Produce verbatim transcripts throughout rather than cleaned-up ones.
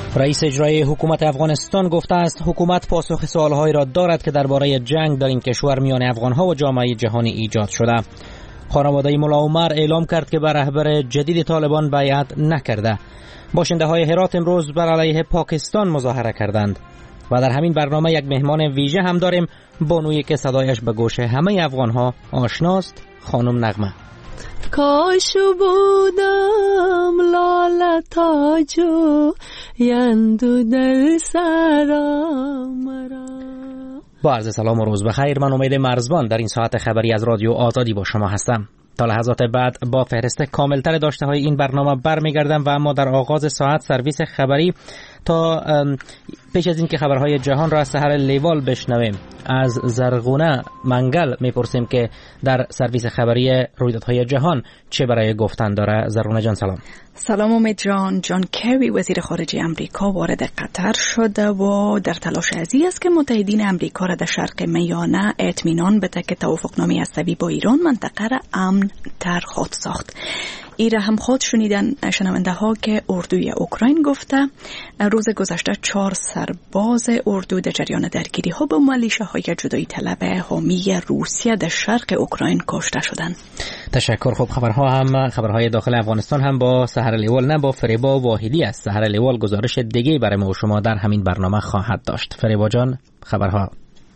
رئیس اجرایی حکومت افغانستان گفته است حکومت پاسخ سوالهایی را دارد که درباره جنگ در این کشور میان افغانها و جامعه جهانی ایجاد شده. خانواده ملا عمر اعلام کرد که به رهبر جدید طالبان بیعت نکرده. باشنده های هرات امروز بر علیه پاکستان مظاهره کردند. و در همین برنامه یک مهمان ویژه هم داریم، بانویی که صدایش به گوش همه افغانها آشناست، خانم نغمه. کاش بودم لاله تاجو یندو در سرم مرا. با عرض سلام و روز بخیر، من امید مرزبان در این ساعت خبری از رادیو آزادی با شما هستم. تا لحظات بعد با فهرست کاملتر داشته های این برنامه برمیگردم و اما در آغاز ساعت سرویس خبری تا پیش از این که خبرهای جهان را از سحر لیوال بشنویم، از زرغونه منگل میپرسیم که در سرویس خبری رویدادهای جهان چه برای گفتن داره. زرغونه جان سلام. سلام امید جان. جان کری وزیر خارجه امریکا وارد قطر شده و در تلاش ازی است که متحدین امریکا را در شرق میانه اطمینان بده که توافقنامه هسته‌ای با ایران منطقه را امن تر خواهد ساخت. ایره هم خود شنیدن شنونده ها که اردوی اوکراین گفته روز گذشته چهار سرباز اردو در جریان درگیری ها با ملیشه های جدایی طلب حامی روسیه در شرق اوکراین کشته شدند. تشکر. خب خبرها هم خبرهای داخل افغانستان هم با سحر لیوال نه با فریبا واحدی است. سحر لیوال گزارش دیگه برای ما و شما در همین برنامه خواهد داشت. فریبا جان خبرها.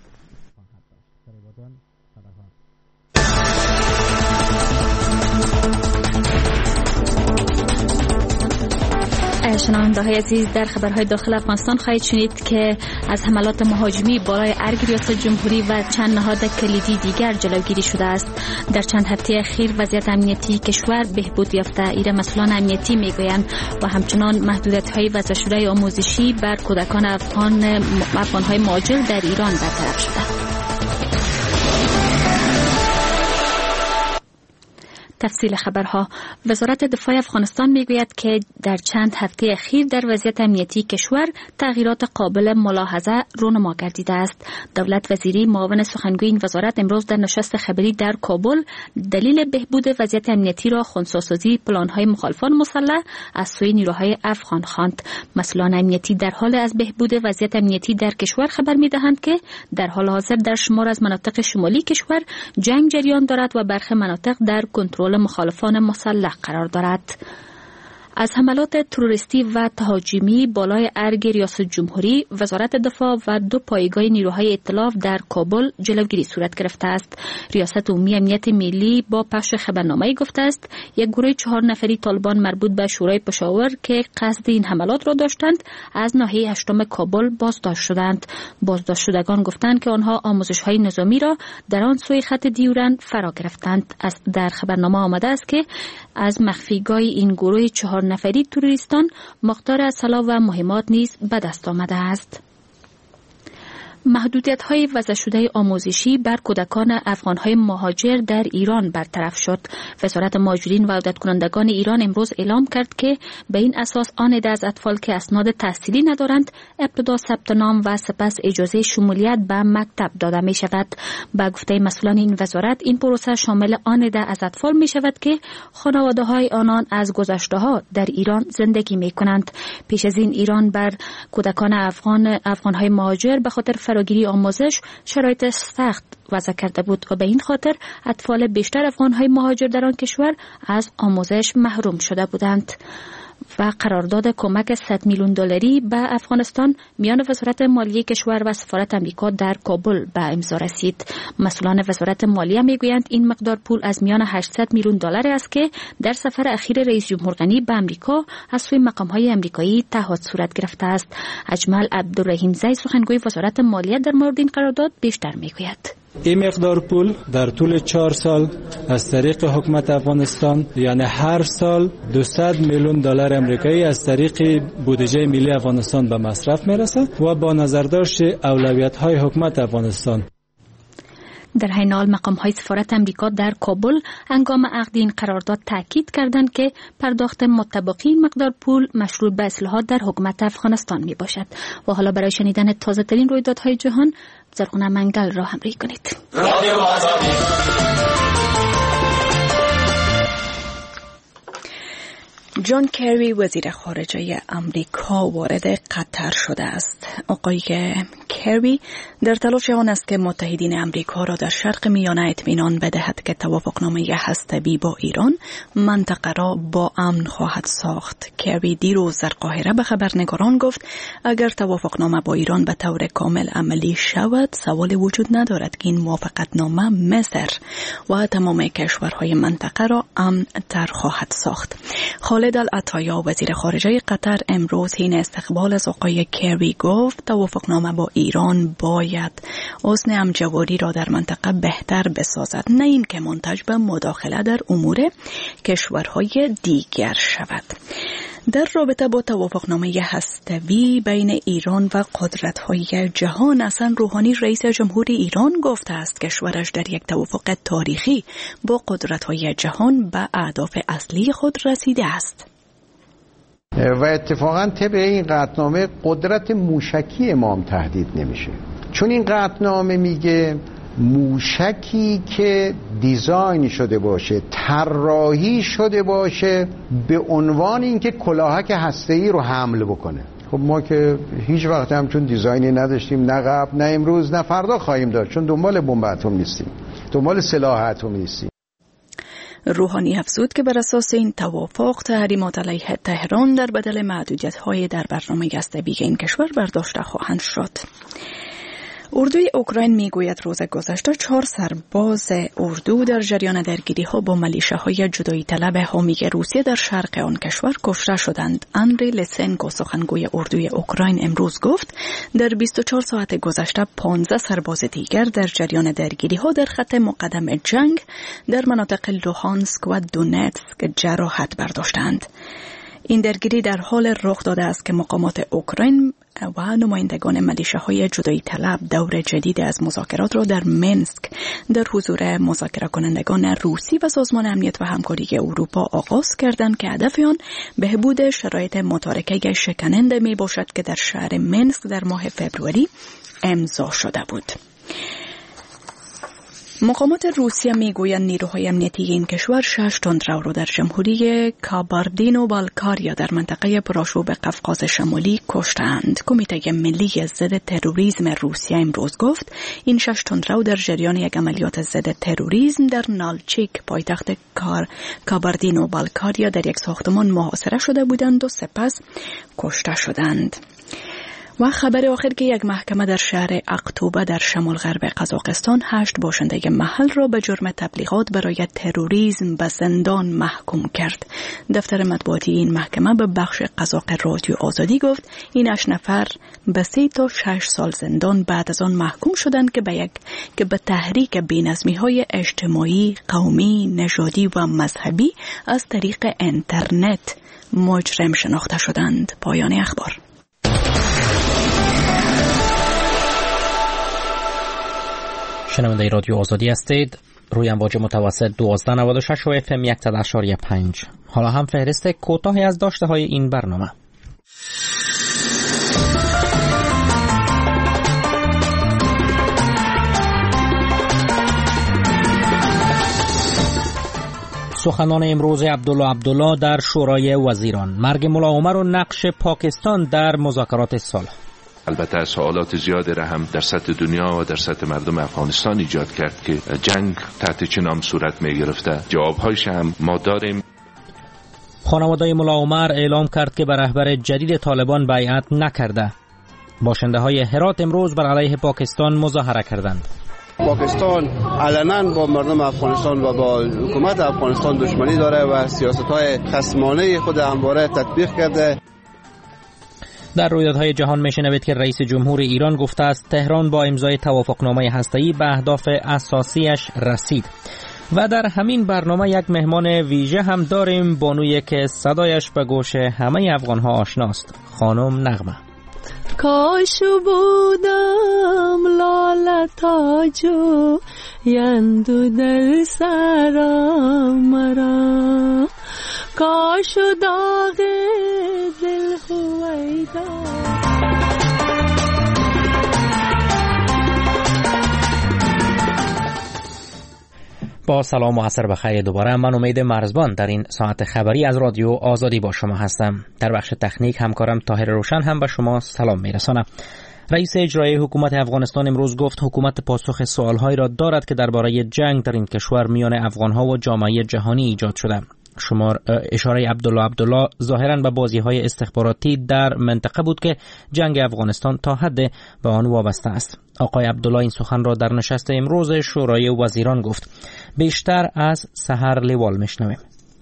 شنونده های عزیز، در خبرهای داخل افغانستان خواهید شنید که از حملات مهاجمی بالای ارگ ریاست جمهوری و چند نهاد کلیدی دیگر جلوگیری شده است. در چند هفته اخیر وضعیت امنیتی کشور بهبود یافته. ایره مسئولان امنیتی میگویند و همچنان محدودیت‌های وضع شده آموزشی بر کودکان افغان افغان‌های مهاجر در ایران برطرف شده. تفصیل خبرها. وزارت دفاع افغانستان میگوید که در چند هفته اخیر در وضعیت امنیتی کشور تغییرات قابل ملاحظه رونما گردیده است. دولت وزیری معاون سخنگوی این وزارت امروز در نشست خبری در کابل دلیل بهبود وضعیت امنیتی را خنثی‌سازی پلان‌های مخالفان مسلح از سوی نیروهای افغان خواند. مسئولان امنیتی در حال از بهبود وضعیت امنیتی در کشور خبر می‌دهند که در حال حاضر در شمار از مناطق شمالی کشور جنگ جریان دارد و برخی مناطق در کنترل مخالفان مسلح قرار دارد. از حملات تروریستی و تهاجمی بالای ارگ ریاست جمهوری، وزارت دفاع و دو پایگاه نیروهای ائتلاف در کابل جلوگیری صورت گرفته است. ریاست عمومی امنیت ملی با پخش خبرنامه‌ای گفته است یک گروه چهار نفری طالبان مربوط به شورای پشاور که قصد این حملات را داشتند از ناحیه هشتم کابل بازداشت شدند. بازداشت شدگان گفتند که آنها آموزش‌های نظامی را در آن سوی خط دیورند فرا گرفتند. از در خبرنامه آمده است که از مخفیگاه این گروه چهار نفری تروریستان مقدار اسلحه و مهمات نیز به دست آمده است. محدودیت‌های وضع شده آموزشی بر کودکان افغان‌های مهاجر در ایران برطرف شد. وزارت مهاجرین و عودت کنندگان ایران امروز اعلام کرد که به این اساس آن عده از اطفال که اسناد تحصیلی ندارند ابتدا ثبت نام و سپس اجازه شمولیت به مکتب داده می شود. با گفته مسئولان این وزارت این پروسه شامل آن عده از اطفال می شود که خانواده‌های آنان از گذشته‌ها در ایران زندگی می کنند. پیش از این ایران بر کودکان افغان افغان‌های مهاجر به خاطر فراگیری آموزش شرایط سخت وضع کرده بود و به این خاطر اطفال بیشتر افغان‌های مهاجر در آن کشور از آموزش محروم شده بودند. و قرارداد کمک صد میلیون دلاری به افغانستان میان وزارت مالیه کشور و سفارت امریکا در کابل به امضا رسید. مسئولان وزارت مالیه میگویند این مقدار پول از میان هشتصد میلیون دلار است که در سفر اخیر رئیس جمهور غنی به امریکا از سوی مقام‌های امریکایی تعهد صورت گرفته است. اجمل عبدالرحیم زی سخنگوی وزارت مالیه در مورد این قرارداد بیشتر میگوید. این مقدار پول در طول چهار سال از طریق حکومت افغانستان، یعنی هر سال دویست میلیون دلار امریکایی از طریق بودجه ملی افغانستان به مصرف میرسه و با نظرداشت اولویت‌های حکومت افغانستان. در حین حال مقام‌های سفارت امریکا در کابل هنگام عقد این قرارداد تاکید کردند که پرداخت مطابقی این مقدار پول مشروط به اصلاحات در حکومت افغانستان می باشد. و حالا برای شنیدن تازه ترین رویدادهای جهان زرغونه منگل را همراهی کنید. رادیو آزادی. جان کری وزیر خارجه امریکا وارد قطر شده است. آقای کری در تلاش آن است که متحدین امریکا را در شرق میانه اطمینان بدهد که توافقنامه هسته‌ای با ایران منطقه را با امن خواهد ساخت. کری دیروز در قاهره به خبرنگاران گفت اگر توافقنامه با ایران به طور کامل عملی شود سوالی وجود ندارد که این موافقتنامه مصر و تمام کشورهای منطقه را امن تر خواهد ساخت. خالد العطایا وزیر خارجه قطر امروز حین استقبال از آقای کری گفت توافقنامه با ایران باید حسن همجواری را در منطقه بهتر بسازد، نه این که منتج به مداخله در امور کشورهای دیگر شود. در رابطه با توافقنامه هسته‌ای بین ایران و قدرت‌های جهان، حسن روحانی رئیس جمهوری ایران گفته است کشورش در یک توافق تاریخی با قدرت‌های جهان به اهداف اصلی خود رسیده است. و اتفاقا طبق این قطعنامه قدرت موشکی ما هم تهدید نمیشه، چون این قطعنامه میگه موشکی که دیزاین شده باشه، طراحی شده باشه به عنوان اینکه کلاهک هسته‌ای رو حمل بکنه. خب ما که هیچ وقت هم چون دیزاینی نداشتیم، نه قبل نه امروز نه فردا خواهیم داشت، چون دنبال بمب اتم نیستیم، دنبال سلاح اتمی نیستیم. روحانی افزود که بر اساس این توافق تحریمات علیه تهران در بدل محدودیت‌های در برنامه هسته‌ای این کشور برداشته خواهند شد. اردوی اوکراین میگوید روز گذشته چهار سرباز اردو در جریان درگیری ها با ملیشه‌های جدایی طلب حامی روسیه در شرق آن کشور کشته شدند. اندری لسنکو سخنگوی اردوی اوکراین امروز گفت در بیست و چهار ساعت گذشته پانزده سرباز دیگر در جریان درگیری ها در خط مقدم جنگ در مناطق لوهانسک و دونتسک جراحت برداشتند. این درگیری در حال رخ داده است که مقامات اوکراین و نمایندگان ملیشه‌های جدایی طلب دور جدید از مذاکرات را در منسک در حضور مذاکره کنندگان روسی و سازمان امنیت و همکاری اروپا آغاز کردند که هدف آن بهبود شرایط متارکه شکننده می باشد که در شهر منسک در ماه فوریه امضا شده بود. مقامات روسیه میگویند نیروهای امنیتی این کشور شش تندرو را در جمهوری کاباردینو بالکاریا در منطقه پرآشوب قفقاز شمالی کشتند. کمیته ملی ضد تروریسم روسیه امروز گفت این شش تندرو در جریان یک عملیات ضد تروریسم در نالچیک پایتخت کار کاباردینو بالکاریا در یک ساختمان محاصره شده بودند و سپس کشته شدند. و خبر آخر که یک محکمه در شهر اقتوبه در شمال غرب قزاقستان هشت باشنده محل را به جرم تبلیغات برای تروریسم به زندان محکوم کرد. دفتر مطبوعاتی این محکمه به بخش قزاق رادیو آزادی گفت این هشت نفر به سه تا شش سال زندان بعد از آن محکوم شدند که به یک که به تحریک بی‌نظمی‌های اجتماعی، قومی، نژادی و مذهبی از طریق اینترنت مجرم شناخته شدند. پایان اخبار. شنونده رادیو آزادی هستید. روی امواج متوسط دوازده نود و شش و اف ام صد و یک و پنج. حالا هم فهرست کوتاهی از داشته های این برنامه. سخنان امروز عبدالله عبدالله در شورای وزیران. مرگ ملا عمر و نقش پاکستان در مذاکرات صلح. البته سوالات زیادی را هم در سطح دنیا و در سطح مردم افغانستان ایجاد کرد که جنگ تحت چه نام صورت می گرفته. جوابهایش هم ما داریم. خانواده ملا عمر اعلام کرد که به رهبر جدید طالبان بیعت نکرده. باشنده های هرات امروز بر علیه پاکستان مظاهره کردند. پاکستان علنا با مردم افغانستان و با حکومت افغانستان دشمنی داره و سیاست‌های خصمانه خود همواره تطبیق کرده. در رویدادهای جهان میشنوید که رئیس جمهور ایران گفته است تهران با امضای توافقنامه هسته‌ای به اهداف اساسیش رسید. و در همین برنامه یک مهمان ویژه هم داریم، بانویی که صدایش به گوش همه افغان‌ها آشناست، خانم نغمه. کاش بودم لاله تاج و یندو در سرم مرا، کاش داغ دل هویدا. با سلام و عصر بخیر. دوباره من امید مرزبان در این ساعت خبری از رادیو آزادی با شما هستم. در بخش تکنیک همکارم طاهر روشن هم به شما سلام میرسانم. رئیس اجرایی حکومت افغانستان امروز گفت حکومت پاسخ سوالهایی را دارد که درباره جنگ در این کشور میان افغانها و جامعه جهانی ایجاد شده. شمار اشاره عبدالله عبدالله ظاهراً به بازی‌های استخباراتی در منطقه بود که جنگ افغانستان تا حد به آن وابسته است. آقای عبدالله این سخن را در نشست امروز شورای وزیران گفت. بیشتر از سحر لیوال میشنویم.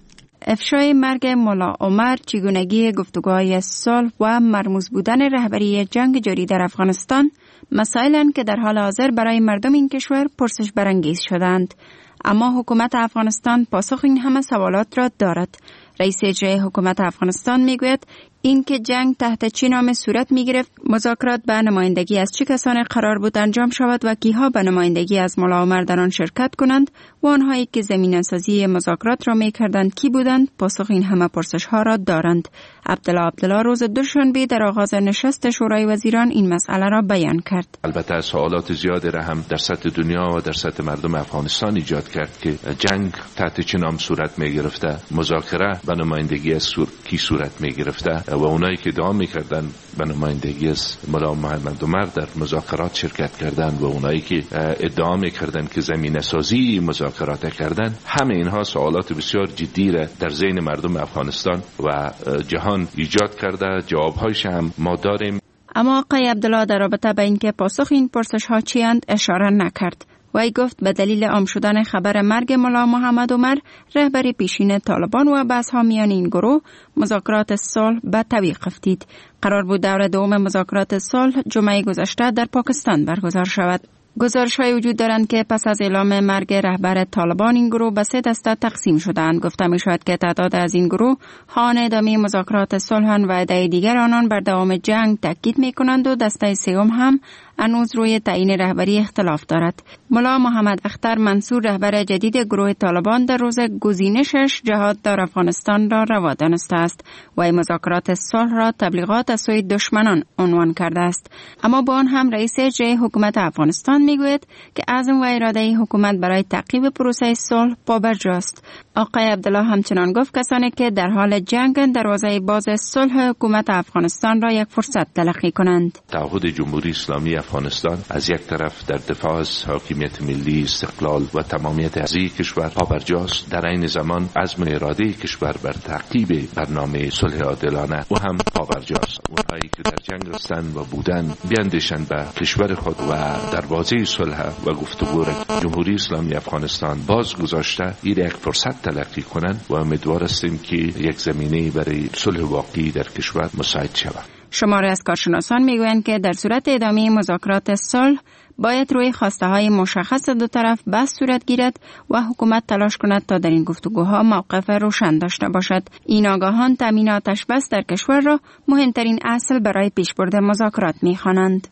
افشای مرگ ملا عمر، چگونگی گفتگوهای صلح و مرموز بودن رهبری جنگ جاری در افغانستان مسائلند که در حال حاضر برای مردم این کشور پرسش برانگیز شدند. اما حکومت افغانستان پاسخ این همه سوالات را دارد. رئیس اجرایی حکومت افغانستان میگوید این که جنگ تحت چه نام صورت میگرفت، مذاکرات به نمایندگی از چه کسانی قرار بود انجام شود و کیها به نمایندگی از ملا عمر در آن شرکت کنند و آنهایی که زمینه‌سازی مذاکرات را میکردند کی بودند، پاسخ این همه پرسش ها را دارند. عبدالله عبدالله روز دوشنبه در آغاز نشست شورای وزیران این مسئله را بیان کرد. البته سوالات زیادی را هم در سطح دنیا و در سطح مردم افغانستان ایجاد کرد که جنگ تحت چه نام صورت میگرفته، مذاکره به نمایندگی از سور... کی صورت میگرفته و اونایی که ادعا میکردن به نمایندگی از ملا محمد عمر در مذاکرات شرکت کردن و اونایی که ادعا میکردن که زمینه سازی مذاکرات کردن، همه اینها سوالات بسیار جدی را در ذهن مردم افغانستان و جهان ایجاد کرده. جوابهایش هم ما داریم. اما آقای عبدالله در رابطه به اینکه پاسخ این پرسش ها چیند اشاره نکرد. وی گفت به دلیل عام شدن خبر مرگ ملا محمد عمر، رهبر پیشین طالبان و بحث‌ها میان این گروه، مذاکرات صلح به تعویق افتید. قرار بود دور دوم مذاکرات صلح جمعه گذشته در پاکستان برگزار شود. گزارش‌های وجود دارند که پس از اعلام مرگ رهبر طالبان این گروه به سه دسته تقسیم شدند. گفته می‌شود که تعداد از این گروه خواهان ادامه مذاکرات صلح و عده دیگر آنان بر دوام جنگ تاکید می‌کنند و دسته سوم هم هنوز روی تعیین رهبری اختلاف دارد. ملا محمد اختر منصور، رهبر جدید گروه طالبان، در روز گزینشش جهاد در افغانستان را روا دانسته است و این مذاکرات صلح را تبلیغات از سوی دشمنان عنوان کرده است. اما با آن هم رئیس اجرایی حکومت افغانستان میگوید که عزم و اراده حکومت برای تعقیب پروسه صلح پابرجاست. آقای عبدالله همچنان گفت کسانی که در حال جنگ دروازه باز صلح حکومت افغانستان را یک فرصت تلقی کنند. تعهد جمهوری اسلامی افغانستان از یک طرف در دفاع از حاکمیت ملی، استقلال و تمامیت ارضی کشور پابرجاست، در عین زمان عزم اراده کشور بر تعقیب برنامه صلح عادلانه و هم پابرجاست. اونهایی که در جنگ هستند و بودن بیاندیشند به کشور خود و دروازه صلح و گفتگو را جمهوری اسلامی افغانستان باز گذاشته، این یک فرصت تلقی کنند و امیدوار هستیم که یک زمینه برای صلح واقعی در کشور مساعد شود. شماری از کارشناسان میگویند که در صورت ادامه مذاکرات صلح باید روی خواسته های مشخص دو طرف بحث صورت گیرد و حکومت تلاش کند تا در این گفتگوها موقف روشن داشته باشد. این آگاهان تامین آتش بس در کشور را مهمترین اصل برای پیشبرد مذاکرات می‌خوانند.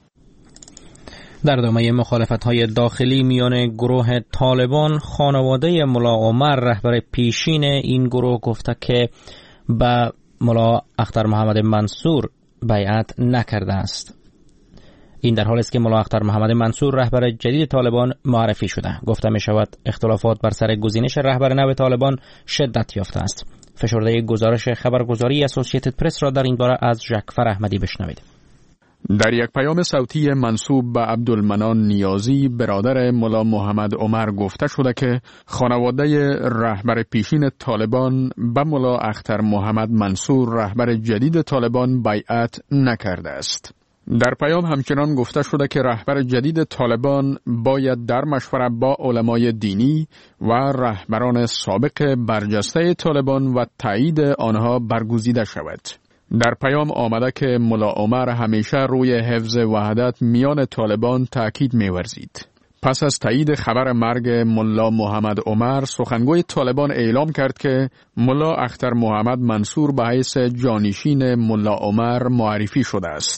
در ادامه مخالفت‌های داخلی میان گروه طالبان، خانواده ملا عمر، رهبر پیشین این گروه، گفته که به ملا اختر محمد منصور بیعت نکرده است. این در حالی است که ملا اختر محمد منصور رهبر جدید طالبان معرفی شده. گفته می شود اختلافات بر سر گزینش رهبر نو طالبان شدت یافته است. فشرده گزارش خبرگزاری اسوسییتد پرس را در این باره از ژاک احمدی بشنوید. در یک پیام صوتی منسوب به عبدالمنان نیازی، برادر ملا محمد عمر، گفته شده که خانواده رهبر پیشین طالبان به ملا اختر محمد منصور، رهبر جدید طالبان، بیعت نکرده است. در پیام همچنان گفته شده که رهبر جدید طالبان باید در مشورت با علمای دینی و رهبران سابق برجسته طالبان و تایید آنها برگزیده شود. در پیام آمده که ملا عمر همیشه روی حفظ وحدت میان طالبان تاکید می‌ورزید. پس از تایید خبر مرگ ملا محمد عمر، سخنگوی طالبان اعلام کرد که ملا اختر محمد منصور به حیث جانشین ملا عمر معرفی شده است.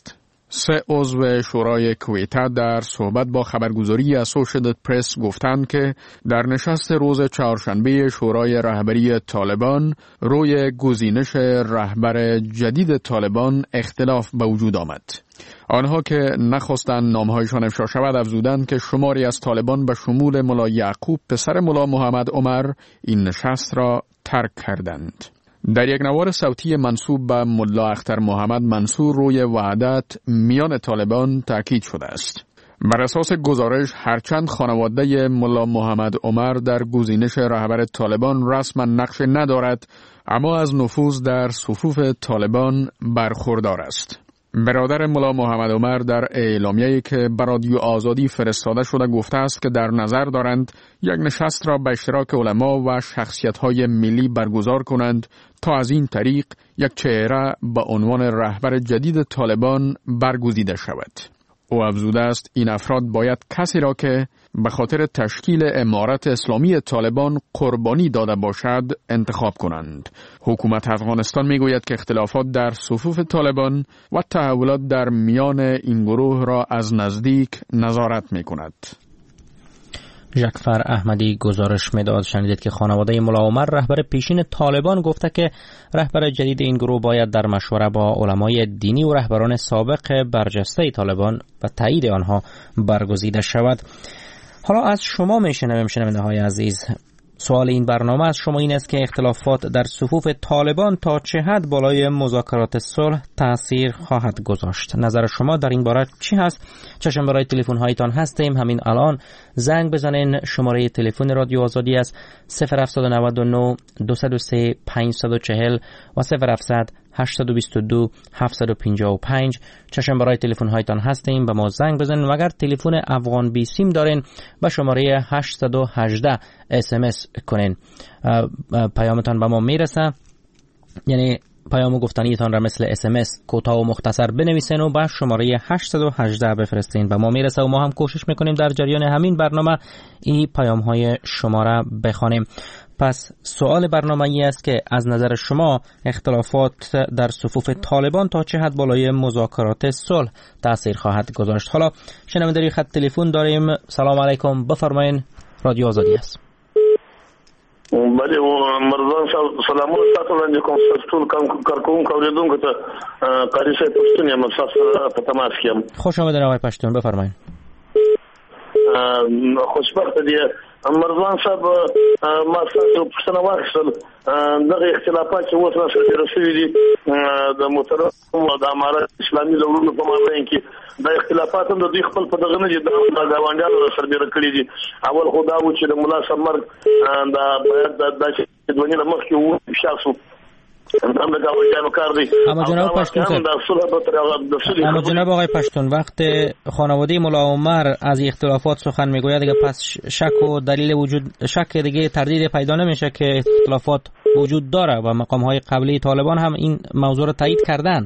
سه عضو شورای کویته در صحبت با خبرگزاری اسوشییتد پرس گفتند که در نشست روز چهارشنبه شورای رهبری طالبان روی گزینش رهبر جدید طالبان اختلاف به وجود آمد. آنها که نخواستند نامهایشان افشا شود افزودند که شماری از طالبان به شمول ملا یعقوب پسر ملا محمد عمر این نشست را ترک کردند. در یک نوار صوتی منسوب به ملا اختر محمد منصور روی وحدت میان طالبان تاکید شده است. بر اساس گزارش هرچند خانواده ملا محمد عمر در گزینش رهبر طالبان رسما نقش ندارد، اما از نفوذ در صفوف طالبان برخوردار است. برادر ملا محمد عمر در اعلامیه‌ای که به رادیو آزادی فرستاده شده گفته است که در نظر دارند یک نشست را به اشتراک علما و شخصیت‌های ملی برگزار کنند تا از این طریق یک چهره به عنوان رهبر جدید طالبان برگزیده شود. او افزوده است این افراد باید کسی را که به خاطر تشکیل امارت اسلامی طالبان قربانی داده باشد انتخاب کنند. حکومت افغانستان میگوید که اختلافات در صفوف طالبان و تحولات در میان این گروه را از نزدیک نظارت میکند. جعفر احمدی گزارش میداد. شنیدید که خانواده ملا عمر رهبر پیشین طالبان گفته که رهبر جدید این گروه باید در مشوره با علمای دینی و رهبران سابق برجسته طالبان و تایید آنها برگزیده شود. حالا از شما میشنویم شنونده های عزیز. سوال این برنامه از شما این است که اختلافات در صفوف طالبان تا چه حد بالای مذاکرات صلح تأثیر خواهد گذاشت؟ نظر شما در این باره چی هست؟ چشم برای تلفن هایتان هستیم. همین الان زنگ بزنین. شماره تلفن رادیو آزادی است صفر هفت نه نه دو صفر سه پنج چهار صفر و صفر هفت هشت دو دو هفت پنج پنج. چشم برای تلفن هایتان هستیم. به ما زنگ بزنین و اگر تلفن افغان بی سیم دارین به شماره هشت یک هشت اس ام اس کنین. پیامتان به ما میرسه، یعنی پیام گفتنیتان را مثل اس ام اس کوتاه و مختصر بنویسین و به شماره هشت یک هشت بفرستین. به ما میرسه و ما هم کوشش میکنیم در جریان همین برنامه این پیام های شما را بخوانیم. پس سوال برنامه ای است که از نظر شما اختلافات در صفوف طالبان تا چه حد بالای مذاکرات صلح تأثیر خواهد گذاشت؟ حالا شنونده روی خط تلفن داریم. سلام علیکم، بفرمایین، رادیو آزادی است. بله مرزان سلامونه تاسو باندې کوم ټول کارکون کوریدونکو ته قاری صاحب پښتون یم تاسو په تماس کې یم. خوش آمدید آقای پښتون، بفرمایید. خوشبخت دي مرزان صاحب، ما تاسو پښتنه واخیستل دغه اختلافات چې اوس راځي رسېږي دي د محترم او د امارت اسلامي دولتونو په مابین کې د اختلافات هم د دوی خپل په دغه نه دي د غاونډیانو سره کړی دي. اول خدا و چې د ملا سمر د باید د دونی له مخکې وو شخصو اما جناب پشتون اما جناب آقای پشتون وقت خانواده ملا عمر از اختلافات سخن میگوید دیگه پس شک و دلیل وجود شک دیگه تردید پیدا نمیشه که اختلافات وجود داره و مقام های قبلی طالبان هم این موضوع رو تایید کردن.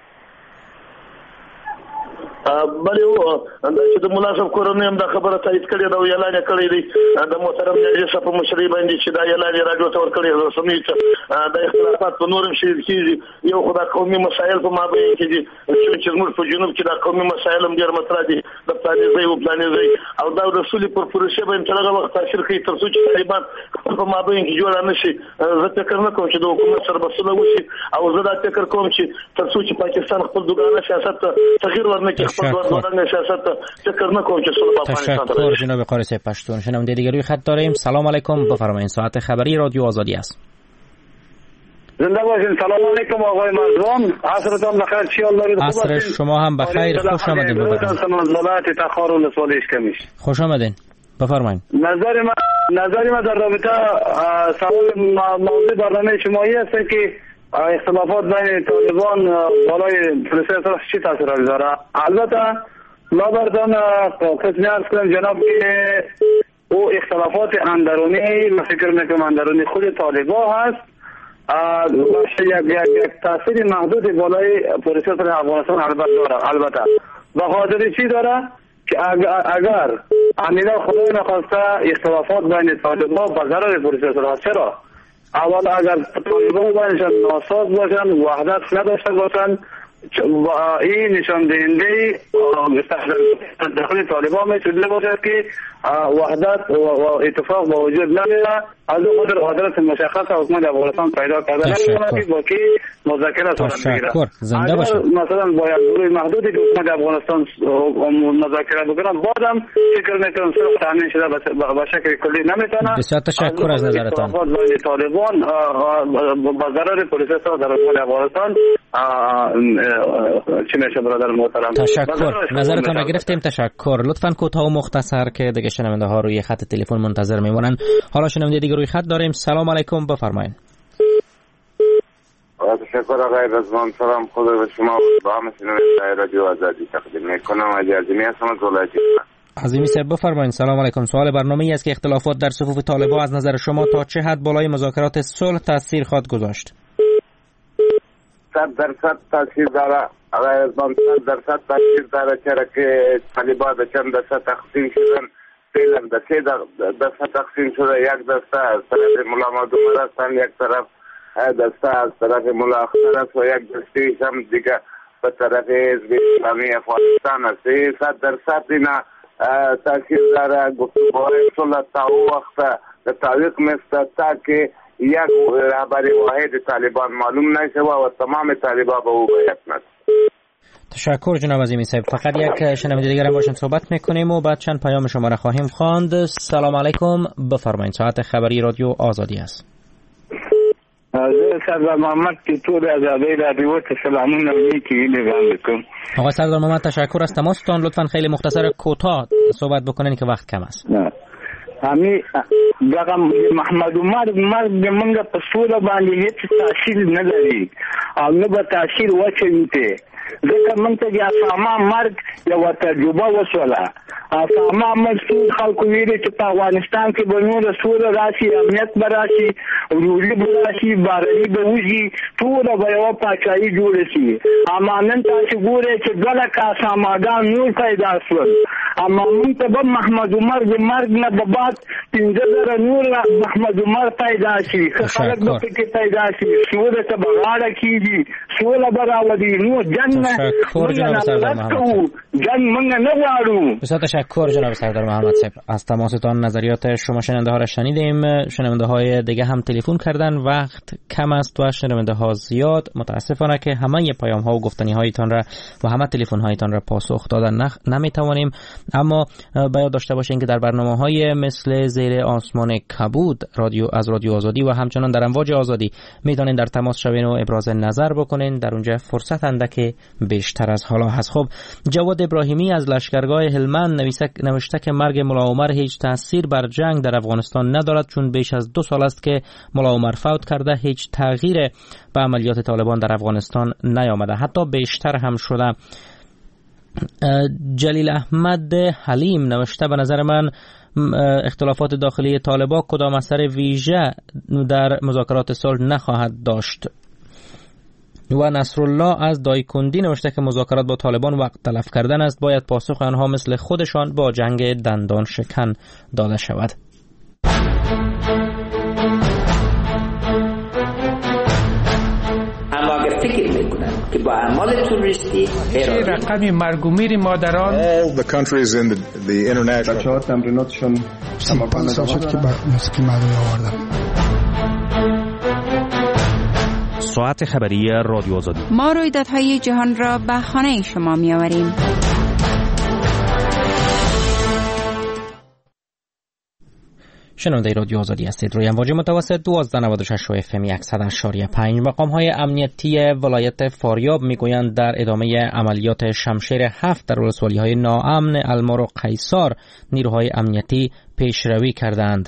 بله و چې د مناسب کورونه هم د خبره تایید کړي دا اعلان کړی دی د محترم نجیب صاحب مشري باندې چې دا اعلان راډیو ته ورکړی دی رسمي چې د اختلافات په نورم شي کیږي. یو خدای قومي مسایل په مابین کې دي چې موږ په جنوب کې د قومي مسایل هم ډیر مطرح دي د پلانیزي او پلانیزي او دا د رسولي پر پروسه باندې هغه وخت تاثیر کوي تر څو چې طالبان په مابین کې جوړ نه شي. زه فکر نه کوم چې د حکومت سره بسنه وشي او زه دا فکر کوم چې تر څو چې پاکستان خپل دوګانه سیاست تغییر ورنکړي تشکر جناب قاری صاحب پشتون. شنونده دیگه روی خط داریم. سلام علیکم، بفرمایید، ساعت خبری رادیو آزادی است. زنده باشین. سلام علیکم آقای مرزان، عصرتان بخیر، چی حال دارید؟ عصر شما هم بخیر، خوش آمدید. بفرمایید. تخار و نسوال اشکمیش. خوش آمدین، بفرمایید. نظر من نظر من در رابطه سوال موضوع برنامه شما است که اختلافات بین طالبان بالای پروسه اصلاح چی تاثیر میذاره؟ البته ما بردان قسمی ارز کنم جناب که او اختلافات اندرونی ما فکر میکنم اندرونی خود طالبان هست یک یک تاثیر محدود بالای پروسه اصلاح افغانستان البته داره. البته به خاطر چی داره که اگر امیلا خدای نخواسته اختلافات بین طالبان به ضرر پروسه اصلاح، چرا؟ اول اگر طالبان باشن ناساز باشن، وحدت نداشته باشن این نشان دهنده داخل طالبان می شده باشد که وحدت و اتفاق با وجود نمیاد. از اون قدر قدرت مشخص حکومت افغانستان پیدا کرده نمی‌تواند که با کی مذاکره صورت بگیرد. زنده باشید. مثلا با یک گروه محدودی که حکومت افغانستان مذاکره بکنه بعدم فکر میکنم صلح تامین شده به شکل کلی نمیتونه. بسیار تشکر از نظرتان. بین طالبان با ضرر پلیس در حکومت افغانستان چی میشه برادر محترم؟ تشکر. نظرتان را گرفتیم. تشکر. لطفاً کوتاه و مختصر که دیگه شنونده ها روی خط تلفن منتظر میمونن. حالا شنونده دیگه روی خط داریم. سلام علیکم، بفرمایید. تشکر آقای رضوان. سلام خدا به شما و همه شنوندگان رادیو آزادی تقدیم میکنم. علی عظیمی هستم از ولایت ایران. عظیمی صاحب بفرمایید. سلام علیکم. سوال برنامه‌ای است که اختلافات در صفوف طالبان از نظر شما تا چه حد بالای مذاکرات صلح تاثیر خواهد گذاشت؟ صد درصد تاثیر داره آقای رضوان. صد درصد تاثیر داره چرا که طالبان به چند دسته تقسیم شدن. فعلا در سه دسته تقسیم شده. یک دسته از طرف ملا محمد عمر هستند، یک طرف دسته از طرف ملا اختر است و یک دسته هم دیگه به طرف حزب اسلامی افغانستان است. صد درصد اینا تاثیر داره. گفتگوهای صلح تا او وقت تعلیق میفته تا که یک رهبر واحد طالبان معلوم نشه و تمام طالبان به او بیعت نشه. تشکر جناب عظیمی صاحب. فقط یک شنونده دیگر هم باشیم صحبت میکنیم و بعد چند پیام شما را خواهیم خواند. سلام علیکم، بفرمایید. ساعت خبری رادیو آزادی است. سردار محمد که طور از آبای رادیو سلامون نمی که این نظام بکن. آقای سردار محمد تشکر از تماستان. لطفا خیلی مختصر کوتاه صحبت بکنین که وقت کم است. نه همی دغه محمد عمر مرګ د منګه په سوله باندې هیڅ تاثیر نه لري او نه به تاثیر وچوي. ځکه موږ ته د اسامه مرګ یوه تجربه وشوله. اسامه مسعود خلکو ویلي چې په افغانستان کې به نوره سوله راشي، امنیت به راشي، وروري به راشي، باراني به وځي، ټوله به یوه پاچاهي جوړه شي. اما نن تاسې ګورئ چې دوه لکه اسامهګان نور پیدا شول. اما موږ ته به محمد عمر د مرګ نه به بعد پنځه زره نور محمد عمر پیدا شي، ښه خلک به پکې پیدا شي، سوله ته به غاړه کېږي، سوله به راولي. نو جنګ تشکر جناب سردار محمد. جنگ منګ نه غواړو. بسیار تشکر جناب سردار محمد صاحب از تماستان. نظریات شما شنونده ها را شنیدیم. شنونده های دیگه هم تلفن کردن. وقت کم است و شنونده ها زیاد. متاسفانه که همه پیام ها و گفتنی هایتان را و همه تلفن هایتان را پاسخ دادن نمیتوانیم، اما باید داشته باشین که در برنامه های مثل زیر آسمان کبود رادیو از رادیو آزادی و همچنان در امواج آزادی میتونین در تماس شوین و ابراز نظر بکنین. در اونجا فرصت اندک بیشتر از حالا هست. خب جواد ابراهیمی از لشکرگاه هلمند نوشته که مرگ ملا عمر هیچ تاثیر بر جنگ در افغانستان ندارد، چون بیش از دو سال است که ملا عمر فوت کرده. هیچ تغییر به عملیات طالبان در افغانستان نیامده، حتی بیشتر هم شده. جلیل احمد حلیم نوشته به نظر من اختلافات داخلی طالبان کدام اثر ویژه در مذاکرات صلح نخواهد داشت. و نصرالله از دایکندی نوشته که مذاکرات با طالبان وقت تلف کردن است، باید پاسخ آنها مثل خودشان با جنگ دندان شکن داده شود. اما اگر فکر میکنن که با اعمال تروریستی رقم مرگ و میر مادران all the countries in the, the international بچه‌ها تمریناتشون پنج سال شد که موسیقی مردمی آوردم. ساعت خبری رادیو آزادی. ما رویدادهای جهان را به خانه شما می آوریم. شنونده رادیو آزادی هستید. روی امواج متوسط دوازده نود و شش و اف ام صد و پنج. مقام‌های امنیتی ولایت فاریاب میگویند در ادامه عملیات شمشیر هفت در ولسوالی‌های ناامن المار و قیصار نیروهای امنیتی پیشروی کردند.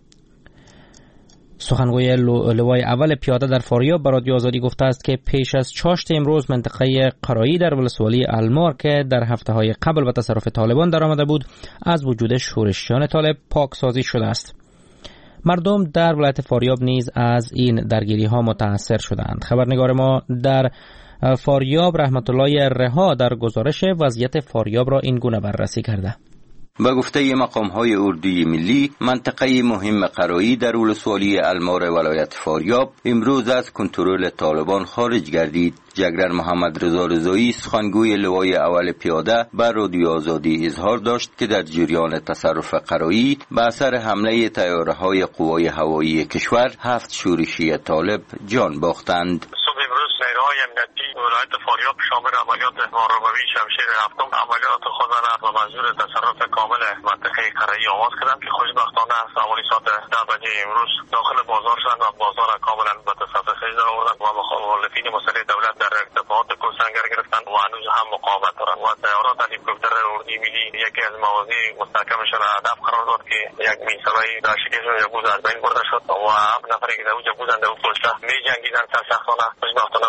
سخنگوی لوای اول پیاده در فاریاب به رادیو آزادی گفته است که پیش از چاشت امروز منطقه قرایی در ولسوالی المار که در هفته‌های قبل به تصرف طالبان درآمده بود از وجود شورشیان طالب پاکسازی شده است. مردم در ولایت فاریاب نیز از این درگیری ها متاثر شدند. خبرنگار ما در فاریاب رحمت الله رها در گزارش وضعیت فاریاب را این گونه بررسی کرده. به گفته مقام‌های اردوی ملی، منطقه مهم قرایی در ولسوالی المار ولایت فاریاب امروز از کنترل طالبان خارج گردید. جگرن محمد رضا رضایی، سخنگوی لوای اول پیاده، بر رادیو آزادی اظهار داشت که در جریان تصرف قرایی به اثر حمله طیاره‌های قوای هوایی کشور هفت شورشی طالب جان باختند. نیروهای امنیتی ولایت فاریاب شامل عملیات ماراموی شمشیر هفتم عملیات خود را به منظور تصرف کامل منطقه قرایی آغاز کردند که خوشبختانه حوالی ساعت ده بجه امروز داخل بازار شدند و بازار کاملا به تصرف خویش درآوردند و مخالفین مسلح دولت در ارتفاعات کوهسنگر گرفتند و هنوز هم مقاومت دارند و طیارات هلیکوپتر اردوی ملی یکی از مواضع مستحکمش را هدف قرار داد که یک میسوی در شکست یبوز از بین برده شد و هفت نفری که در اوجه بودند در او کشته می‌جنگیدند سرسختانه. خوشبختانه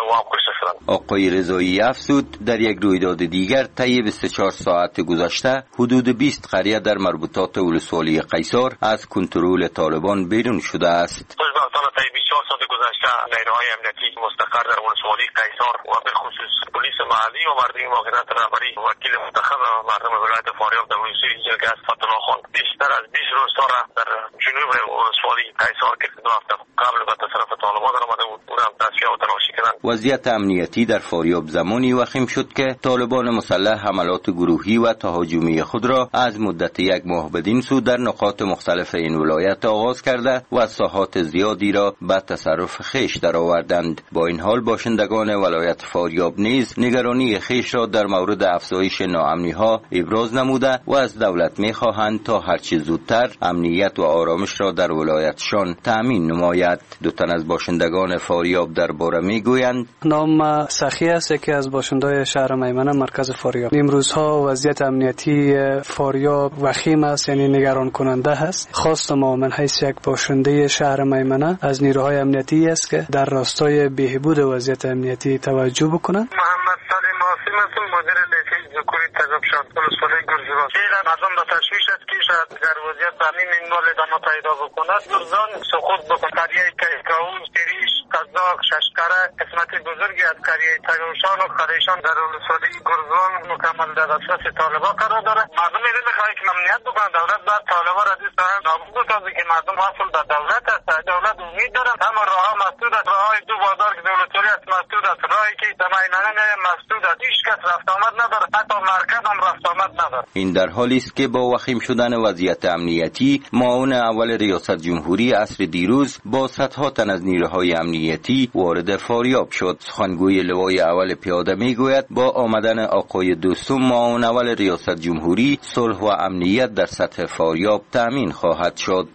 آقای رضایی افزود در یک رویداد دیگر طی بیست و چهار ساعت گذشته حدود بیست قریه در مربوطات ولسوالی قیصار از کنترل طالبان بیرون شده است. خوشبختانه طی بیست و چهار ساعت گذشته نیروهای امنیتی مستقر در ولسوالی قیصار و به خصوص پلیس محلی و مردم موقعیت رهبری وکیل منتخب مردم ولایت فاریاب در ولسوالی جرگست فتح‌الله خان بیشتر از بیست روستا را در جنوب ولسوالی قیصار که دو هفته قبل به تصرف طالبان آمده بود او را هم تصفیه و تلاشی کردند. وضعیت امنیتی در فاریاب زمانی وخیم شد که طالبان مسلح حملات گروهی و تهاجمی خود را از مدت یک ماه بدین سو در نقاط مختلف این ولایت آغاز کرده و ساحات زیادی را به تصرف خیش درآوردند. با این حال باشندگان ولایت فاریاب نیز نگرانی خیش را در مورد افزایش ناامنی‌ها ابراز نموده و از دولت می‌خواهند تا هرچه زودتر امنیت و آرامش را در ولایتشان تأمین نماید. دو تن از باشندگان فاریاب درباره می‌گویند: نام سخی است که از باشندگان شهر میمنه مرکز فاریاب. امروزها وضعیت امنیتی فاریاب وخیم است، یعنی نگران کننده است. خواست ما من حیث یک باشنده شهر میمنه از نیروهای امنیتی است که در راستای بهبود وضعیت امنیتی توجه بکنند. محمد سلیم عاصم هستم، مدیر لیسه ذکوری تزابشان ولسوالی گرزوان. فعلا مردم به تشویش است که شاید در وضعیت زمین این مال ادامه پیدا بکند. گرزوان سقوط بکند. قریه کیکاوز، تریش، قزاق، ششکره قسمت بزرگی از قریه تگوشان و خریشان در ولسوالی گرزوان مکمل در دسترس طالبان قرار دارد. مردم این میخواهند که امنیت بکنند. دولت باید طالبان را دست نابود بسازد که مردم واصل به دولت است. دولت امید دارد. همه راهها مسدود است. راههای دو بازار که ولسوالی است مسدود است. راهی که در میمنه مسدود است. هیچ کس رفت آمد ندارد. حتی مرکز هم رفت آمد ندارد. این در حالی است که با وخیم شدن وضعیت امنیتی معاون اول ریاست جمهوری عصر دیروز با صدها تن از نیروهای امنیتی وارد فاریاب شد. سخنگوی لوای اول پیاده میگوید با آمدن آقای دوستم معاون اول ریاست جمهوری صلح و امنیت در سطح فاریاب تأمین خواهد شد.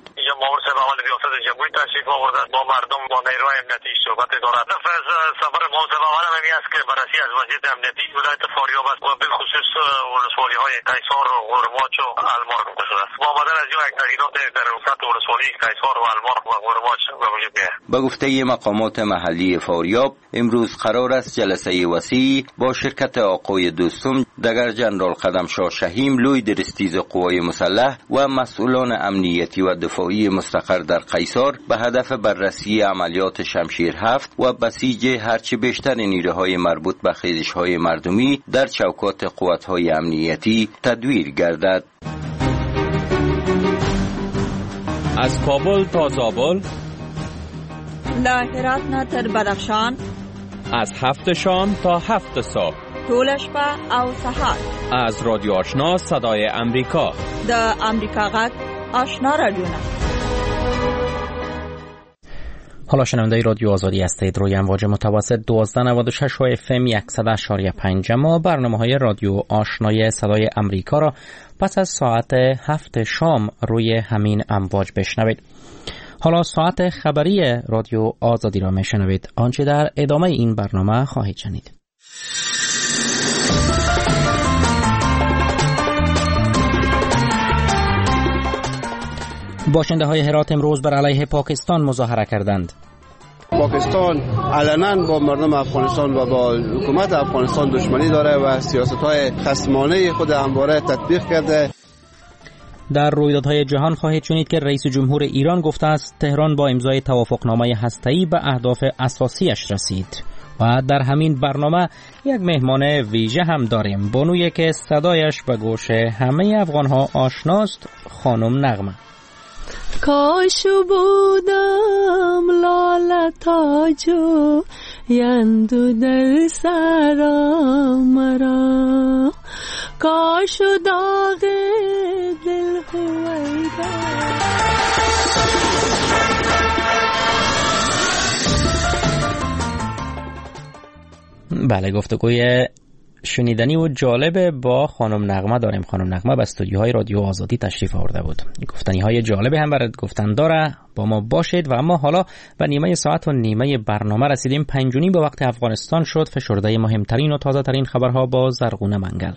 جمهوری تشریف آوردن با مردم با نیروهای امنیتی صحبت دارد. نفس سفر موضوع اول هم است که بررسی از وضعیت امنیتی ولایت فاریاب است و بالخصوص ولسوالی های قیصار و غرماچ و المار گفته شده است. با آمدن از یک تغییرات در سطح ولسوالی قیصار و المار و غرماچ به وجود میآید. به گفته مقامات محلی فاریاب امروز قرار است جلسه وسیع با شرکت آقای دوستم، دگر جنرال خدمشاه شهیم، لوی درستیز قوای مسلح و مسئولان امنیتی و دفاعی مستقر در قیصار به هدف بررسی عملیات شمشیر هفت و بسیج هرچه بیشتر نیروهای مربوط به خیزش‌های مردمی در چوکات قوت‌های امنیتی تدویر گردد. از کابل تا زابل، لاهرات نه تر بدخشان، از هفت شام تا هفت صبح، ټول شپه او سهار، از رادیو آشنا صدای امریکا، د امریکا غږ آشنا رادیونا. حالا شنونده رادیو آزادی هستید. روی امواج متوسط دوازده نود و شش و اف ام صد و پنج ما برنامه‌های رادیو آشنای صدای امریکا را پس از ساعت هفت شام روی همین امواج بشنوید. حالا ساعت خبری رادیو آزادی را میشنوید. آنچه در ادامه این برنامه خواهید شنید. باشنده های هرات امروز بر علیه پاکستان مظاهره کردند. پاکستان علنا با مردم افغانستان و با حکومت افغانستان دشمنی داره و سیاست‌های خصمانه خود همواره تطبیق کرده. در رویدادهای جهان خواهید شنید که رئیس جمهور ایران گفته است تهران با امضای توافقنامه هسته‌ای به اهداف اساسیش رسید. و در همین برنامه یک مهمان ویژه هم داریم، بانویی که صدایش به گوش همه افغان‌ها آشناست، خانم نغمه. کاش بودم لاله تاجو یندو در سرا مرا، کاش داغ دل هویدا. بله، گفتگوی شنیدنی و جالب با خانم نغمه داریم. خانم نغمه به استودیوهای رادیو آزادی تشریف آورده بود. گفتنی های جالب هم برات گفتن داره، با ما باشید. و اما حالا به نیمه ساعت و نیمه برنامه رسیدیم. پنجونی به وقت افغانستان شد. فشرده مهمترین و تازه ترین خبرها با زرغونه منگل.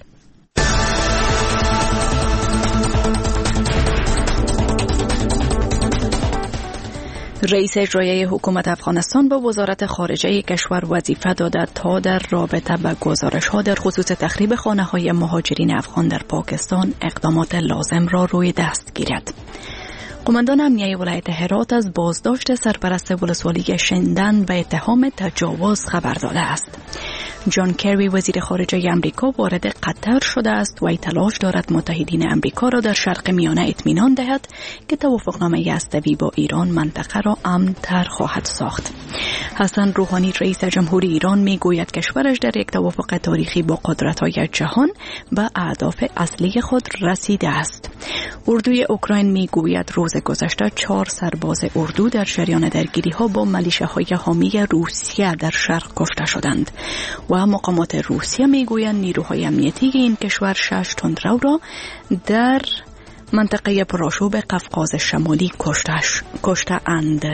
رئیس اجرایی حکومت افغانستان به وزارت خارجه کشور وظیفه داده تا در رابطه با گزارش‌ها در خصوص تخریب خانه‌های مهاجرین افغان در پاکستان اقدامات لازم را روی دست گیرد. قماندان امنیه ولایت هرات از بازداشت سرپرست ولسوالی شندن به اتهام تجاوز خبر داده است. جان کری وزیر خارجه امریکا وارد قطر شده است و تلاش دارد متحدین امریکا را در شرق میانه اطمینان دهد که توافقنامه هسته‌ای با ایران منطقه را امن‌تر خواهد ساخت. حسن روحانی رئیس جمهوری ایران میگوید کشورش در یک توافق تاریخی با قدرت‌های جهان به اهداف اصلی خود رسیده است. اردوی اوکراین میگوید روز گذشته چهار سرباز اردو در جریان درگیری‌ها با ملیشه‌های حامی روسیه در شرق کشته شدند و مقامات روسیه میگویند نیروهای امنیتی این کشور شش تندرو را در منطقه پرآشوب قفقاز شمالی کشته اند.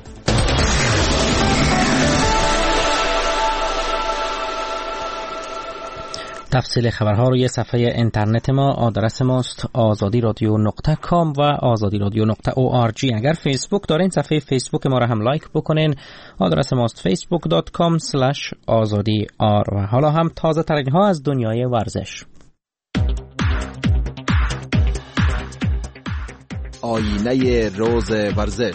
تفصیل خبرها روی صفحه اینترنت ما، آدرس ماست آزادی رادیو نقطه کام و آزادی رادیو نقطه او آر جی. اگر فیسبوک دارین صفحه فیسبوک ما را هم لایک بکنین، آدرس ماست فیسبوک دات کام اسلش آزادی آر. و حالا هم تازه ترین ها از دنیای ورزش. آینه روز ورزش.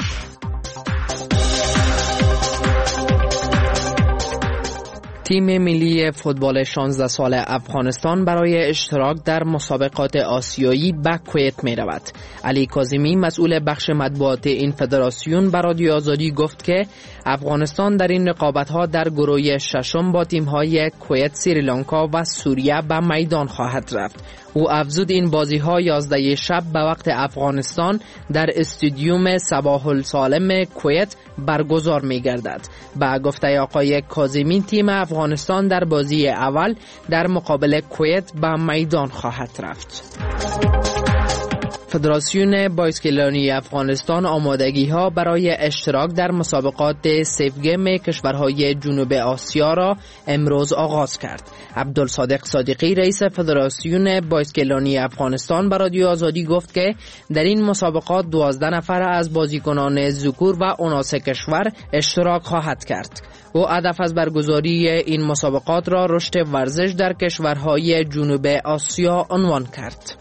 تیم ملی فوتبال شانزده ساله افغانستان برای اشتراک در مسابقات آسیایی به کویت می رود. علی کاظمی مسئول بخش مطبوعات این فدراسیون به رادیو آزادی گفت که افغانستان در این رقابت‌ها در گروه ششم با تیم‌های کویت، سریلانکا و سوریه به میدان خواهد رفت. او افزود این بازی‌ها یازده شب به وقت افغانستان در استادیوم صباح السالم کویت برگزار می‌گردد. با گفته آقای کاظمی تیم افغانستان در بازی اول در مقابل کویت به میدان خواهد رفت. فدراسیون بایسکلانی افغانستان آمادگی‌ها برای اشتراک در مسابقات سیف گیم کشورهای جنوب آسیا را امروز آغاز کرد. عبدالصادق صادقی رئیس فدراسیون بایسکلانی افغانستان به رادیو آزادی گفت که در این مسابقات دوازده نفر از بازیکنان ذکور و اناث کشور اشتراک خواهد کرد. او هدف از برگزاری این مسابقات را رشد ورزش در کشورهای جنوب آسیا عنوان کرد.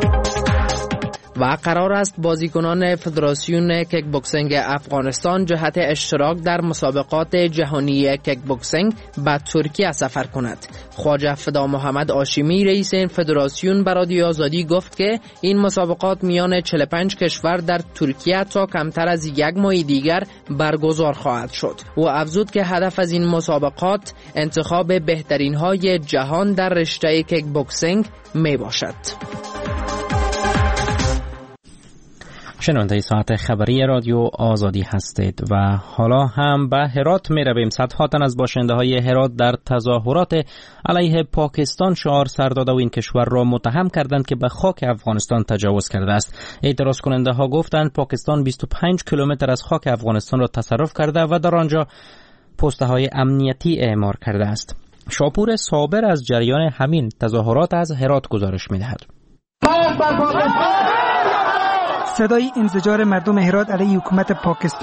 و قرار است بازیکنان فدراسیون کیک بوکسینگ افغانستان جهت اشتراک در مسابقات جهانی کیک بوکسینگ به ترکیه سفر کند. خواجه فدا محمد هاشمی رئیس این فدراسیون به رادیو آزادی گفت که این مسابقات میان چهل و پنج کشور در ترکیه تا کمتر از یک ماه دیگر برگزار خواهد شد. او افزود که هدف از این مسابقات انتخاب بهترین های جهان در رشته کیک بوکسینگ می باشد. شنونده ساعت خبری رادیو آزادی هستید و حالا هم به هرات می رویم. صدها تن از باشنده های هرات در تظاهرات علیه پاکستان شعار سر داده و این کشور را متهم کردند که به خاک افغانستان تجاوز کرده است. اعتراض کننده ها گفتند پاکستان بیست و پنج کیلومتر از خاک افغانستان را تصرف کرده و در آنجا پسته های امنیتی اعمار کرده است. شاپور صابر از جریان همین تظاهرات از هرات گزارش می دهد. صدای انزجار مردم هرات علیه حکومت پاکستان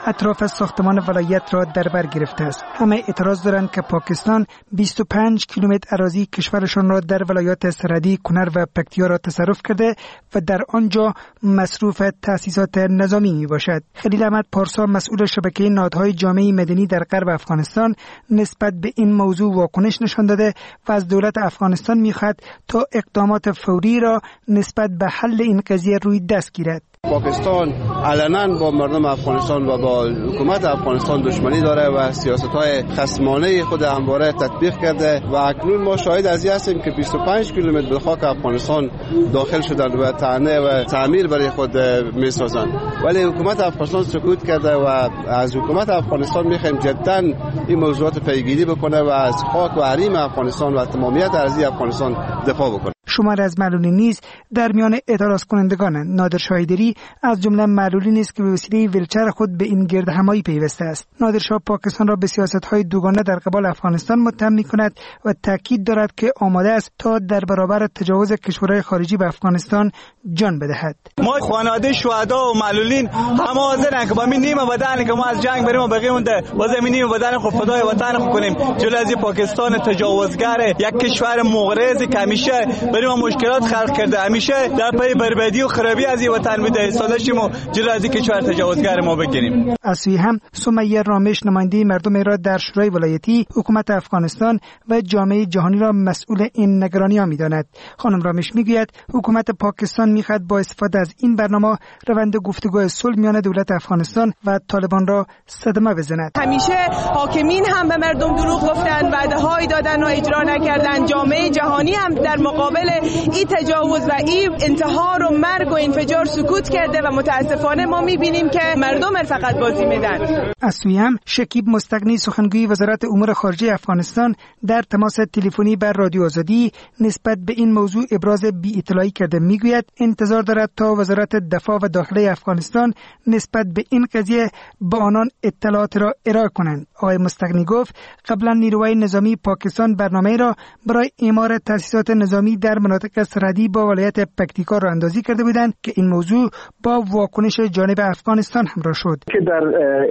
اطراف ساختمان ولایت را در بر گرفته است. همه اعتراض دارند که پاکستان بیست و پنج کیلومتر اراضی کشورشان را در ولایات سرحدی کنر و پکتیا را تصرف کرده و در آنجا مصروف تأسیسات نظامی می باشد. خلیل احمد پارسا مسئول شبکه نهادهای جامعه مدنی در غرب افغانستان نسبت به این موضوع واکنش نشان داده و از دولت افغانستان می‌خواهد تا اقدامات فوری را نسبت به حل این قضیه روی دست گیرد. پاکستان علنا با مردم افغانستان و با حکومت افغانستان دشمنی داره و سیاست‌های خصمانه خود همواره تطبیق کرده و اکنون ما شاهد از این هستیم که بیست و پنج کیلومتر به خاک افغانستان داخل شدند و تعنه و تعمیر برای خود می‌سازند، ولی حکومت افغانستان سکوت کرده و از حکومت افغانستان می‌خوایم جداً این موضوعات پیگیری بکنه و از خاک و حریم افغانستان و تمامیت ارضی افغانستان دفاع بکنه. شمار از معلولین نیز در میان اعتراض کنندگانند. نادر شایدری از جمله معلولین است که به وسیله ویلچر خود به این گردهمایی پیوسته است. نادر شاه پاکستان را به سیاست‌های دوگانه در قبال افغانستان متهم می‌کند و تاکید دارد که آماده است تا در برابر تجاوز کشورهای خارجی به افغانستان جان بدهد. ما خانواده شهدا و معلولین همه حاضرن که با می نیمه بدن که ما از جنگ بریم و بقیه مونده باز می نیمه بدن خود فدای وطن خود کنیم جلوی از پاکستان تجاوزگر یک کشور مغرض که همیشه بریم مشکلات خلق کرده، همیشه در پی بربادی و خرابی از این وطن بوده. سالشیم و جلوی از کشور تجاوزگر ما بگیریم. از سوی هم سمیه رامش نماینده مردم را در شورای ولایتی حکومت افغانستان و جامعه جهانی را مسئول این نگرانی‌ها می‌داند. خانم رامش میگوید حکومت پاکستان می‌خواهد با استفاده از این برنامه روند گفتگوی صلح میان دولت افغانستان و طالبان را صدمه بزند. همیشه حاکمین هم به مردم دروغ گفتن، وعده‌های دادن و اجرا نکردن. جامعه جهانی هم در مقابل این تجاوز و این انتحار و مرگ و انفجار سکوت کرده و متاسفانه ما می‌بینیم که مردم فقط بازی میدن. از سوی هم شکیب مستغنی سخنگوی وزارت امور خارجه افغانستان در تماس تلفنی بر رادیو آزادی نسبت به این موضوع ابراز بی‌اطلاعی کرده میگوید انتظار دارد تا وزارت دفاع و داخله افغانستان نسبت به این قضیه به آنان اطلاعات را ارائه کنند. آقای مستغنی گفت قبلا نیروهای نظامی پاکستان برنامه را برای اعمار تأسیسات نظامی در مناطق سرحدی با ولایت پکتیکا را اندازی کرده بودند که این موضوع با واکنش جانب افغانستان همراه شد. که در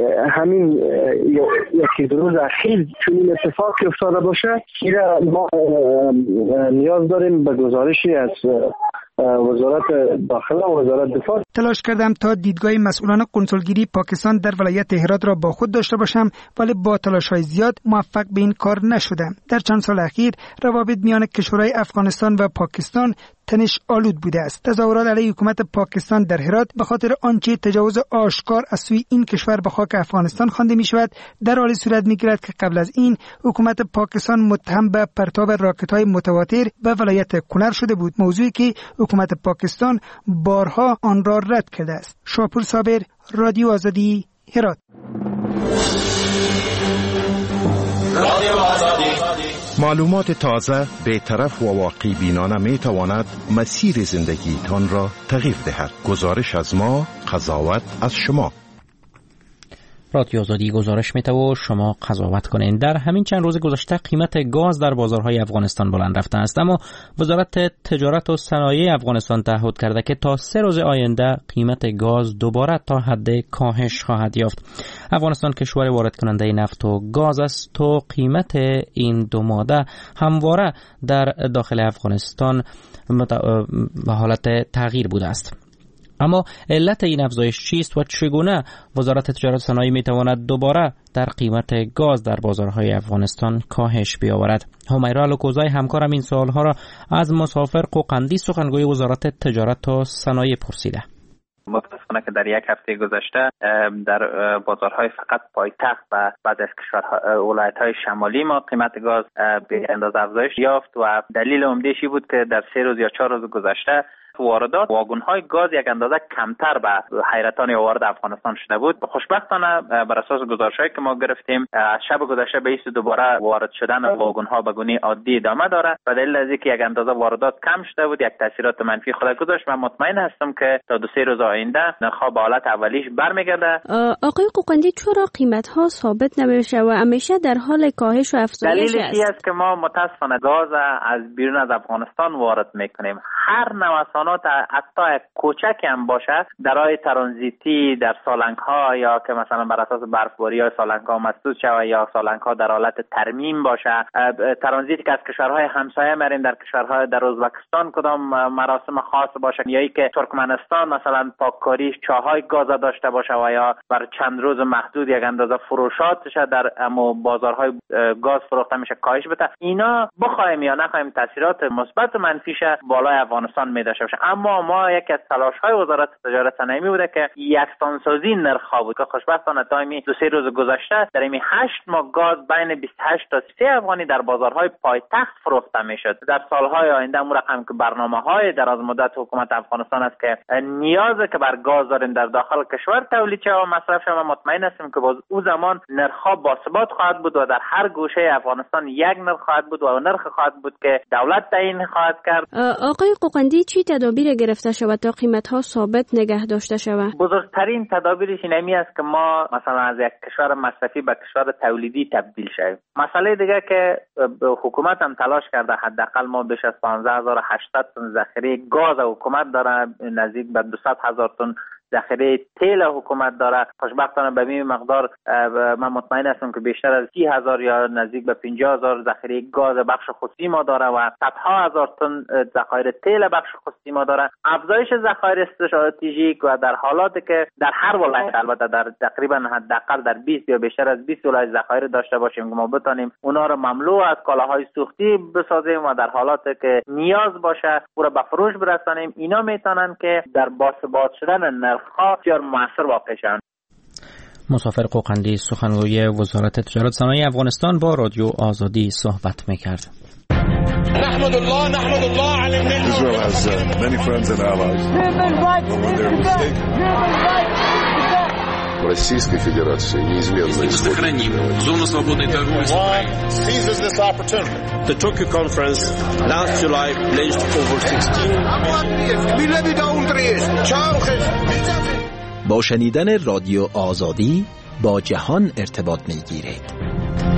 همین یکی دو روز اخیر چنین اتفاقی افتاده باشه، ما نیاز داریم به گزارشی از وزارت داخله و وزارت دفاع. تلاش کردم تا دیدگاه مسئولان کنسولگری پاکستان در ولایت هرات را با خود داشته باشم، ولی با تلاش‌های زیاد موفق به این کار نشدم. در چند سال اخیر روابط میان کشورهای افغانستان و پاکستان تنش آلود بوده است. تظاهرات علیه حکومت پاکستان در هرات به خاطر آنچه تجاوز آشکار از سوی این کشور به خاک افغانستان خوانده می شود در حالی صورت می گیرد که قبل از این حکومت پاکستان متهم به پرتاب راکت‌های متواتر به ولایت کنر شده بود، موضوعی که حکومت پاکستان بارها آن را رد کرده است. شاپور صابر، رادیو آزادی، هرات. رادیو آزادی. معلومات تازه، بی‌طرف و واقعی بینانه می تواند مسیر زندگیتان را تغییر دهد. گزارش از ما، قضاوت از شما. رادیو آزادی گزارش می‌ده و شما قضاوت کنین. در همین چند روز گذشته قیمت گاز در بازارهای افغانستان بلند رفته است، اما وزارت تجارت و صنایع افغانستان تعهد کرده که تا سه روز آینده قیمت گاز دوباره تا حد کاهش خواهد یافت. افغانستان کشور وارد کننده نفت و گاز است و قیمت این دو ماده همواره در داخل افغانستان به حالت تغییر بوده است. اما علت این افزایش چیست و چگونه وزارت تجارت و صنایع میتواند دوباره در قیمت گاز در بازارهای افغانستان کاهش بیاورد؟ همیرا لوکوزای همکارم این سوالها را از مسافر قوقندی سخنگوی وزارت تجارت و صنایع پرسیده. متاسفانه که در یک هفته گذشته در بازارهای فقط پایتخت و بعضی از کشورها ولایت‌های شمالی ما قیمت گاز به اندازه افزایش یافت و دلیل عمده‌اش بود که در سه روز یا چهار روز گذشته واردات واگن‌های گاز یک اندازه کمتر به حیرتان وارد افغانستان شده بود. خوشبختانه بر اساس گزارش‌هایی که ما گرفتیم از شب گذشته به ایست دوباره وارد شدن واگن‌ها به گونه عادی ادامه داره و دلیل از اینکه یک اندازه واردات کم شده بود یک تاثیرات منفی خود گذاشت. من مطمئن هستم که تا دو سه روز آینده نرخ‌ها به حالت اولیش برمیگرده. آقای قوقندی چرا قیمت‌ها ثابت نمیشه و همیشه در حال کاهش و افزایش است؟ دلیلش این است که ما متأسفانه گاز از بیرون از افغانستان وارد میکنیم. هر نوسانات حتی کوچک هم باشه در راه ترانزیتی در سالنگ ها یا که مثلا بر اساس برفباری های سالنگ ها مسدود شود یا سالنگ ها در حالت ترمیم باشه، ترانزیتی که از کشورهای همسایه مریم در کشورهای در ازبکستان کدام مراسم خاص باشه، یا ای که ترکمنستان مثلا پاککاری چاهای گاز داشته باشه و یا بر چند روز محدود یک اندازه فروشاتش در امو بازارهای گاز فروخته میشه کاهش بده. اینا بخوایم یا نخوایم تاثیرات مثبت و منفیش بالای افغانستان می داشته باشه. اما ما یکی از تلاش‌های وزارت تجارت صنایع بوده که یکسانسازی نرخ‌ها بود که خوشبختانه تا این دو سه روز گذشته در این هشت ماه گاز بین بیست و هشت تا سی افغانی در بازارهای پایتخت فروخته میشد. در سالهای آینده اون رقم که برنامه‌های دراز مدت حکومت افغانستان است که نیازه که بر گاز داریم در داخل کشور تولید شه و مصرف شه، و مطمئن هستیم که باز او زمان نرخ‌ها باثبات خواهد بود و در هر گوشه افغانستان یک نرخ خواهد بود و نرخ خواهد بود که دولت تعیین خواهد کرد. آقای قوقندی، چی تدابیر گرفته شود تا قیمت‌ها ثابت نگه داشته شود؟ بزرگترین تدابیرش اینمی است که ما مثلا از یک کشور مصرفی به کشور تولیدی تبدیل شویم. مسئله دیگه که حکومت هم تلاش کرده، حداقل ما بیش از پانزده هزار و هشتصد تن ذخیره گاز حکومت داره، نزدیک به دویست هزار تن ذخیره تیل حکومت داره. خوشبختانه به این مقدار من مطمئن هستم که بیشتر از سی هزار یا نزدیک به پنجاه هزار ذخیره گاز بخش خصوصی ما داره و صدها هزار تن ذخایر تیل بخش خصوصی ما داره. افزایش ذخایر استراتژیک و در حالاتی که در هر ولایت، البته در تقریبا حداقل در بیست یا بیشتر از بیست ولایت ذخایر داشته باشیم که ما بتونیم اونا رو مملو از کالاهای سوختی بسازیم و در حالاتی که نیاز باشه او رو به فروش برسانیم. اینا میتونن که در باثبات شدن نرخ‌ها بسیار موثر واقع شوند. مسافر قوقندی، سخنگوی وزارت تجارت صنایع افغانستان، با رادیو آزادی صحبت می‌کرد. نحمد الله نحمد الله على النعمة. Israel has uh, many friends and allies. When they're mistaken. Российской Федерации неизменно сохраним зону свободной торговли с Украиной. This opportunity. The Tokyo conference last July pledged over sixteen با شنیدن رادیو آزادی با جهان ارتباط می‌گیرید.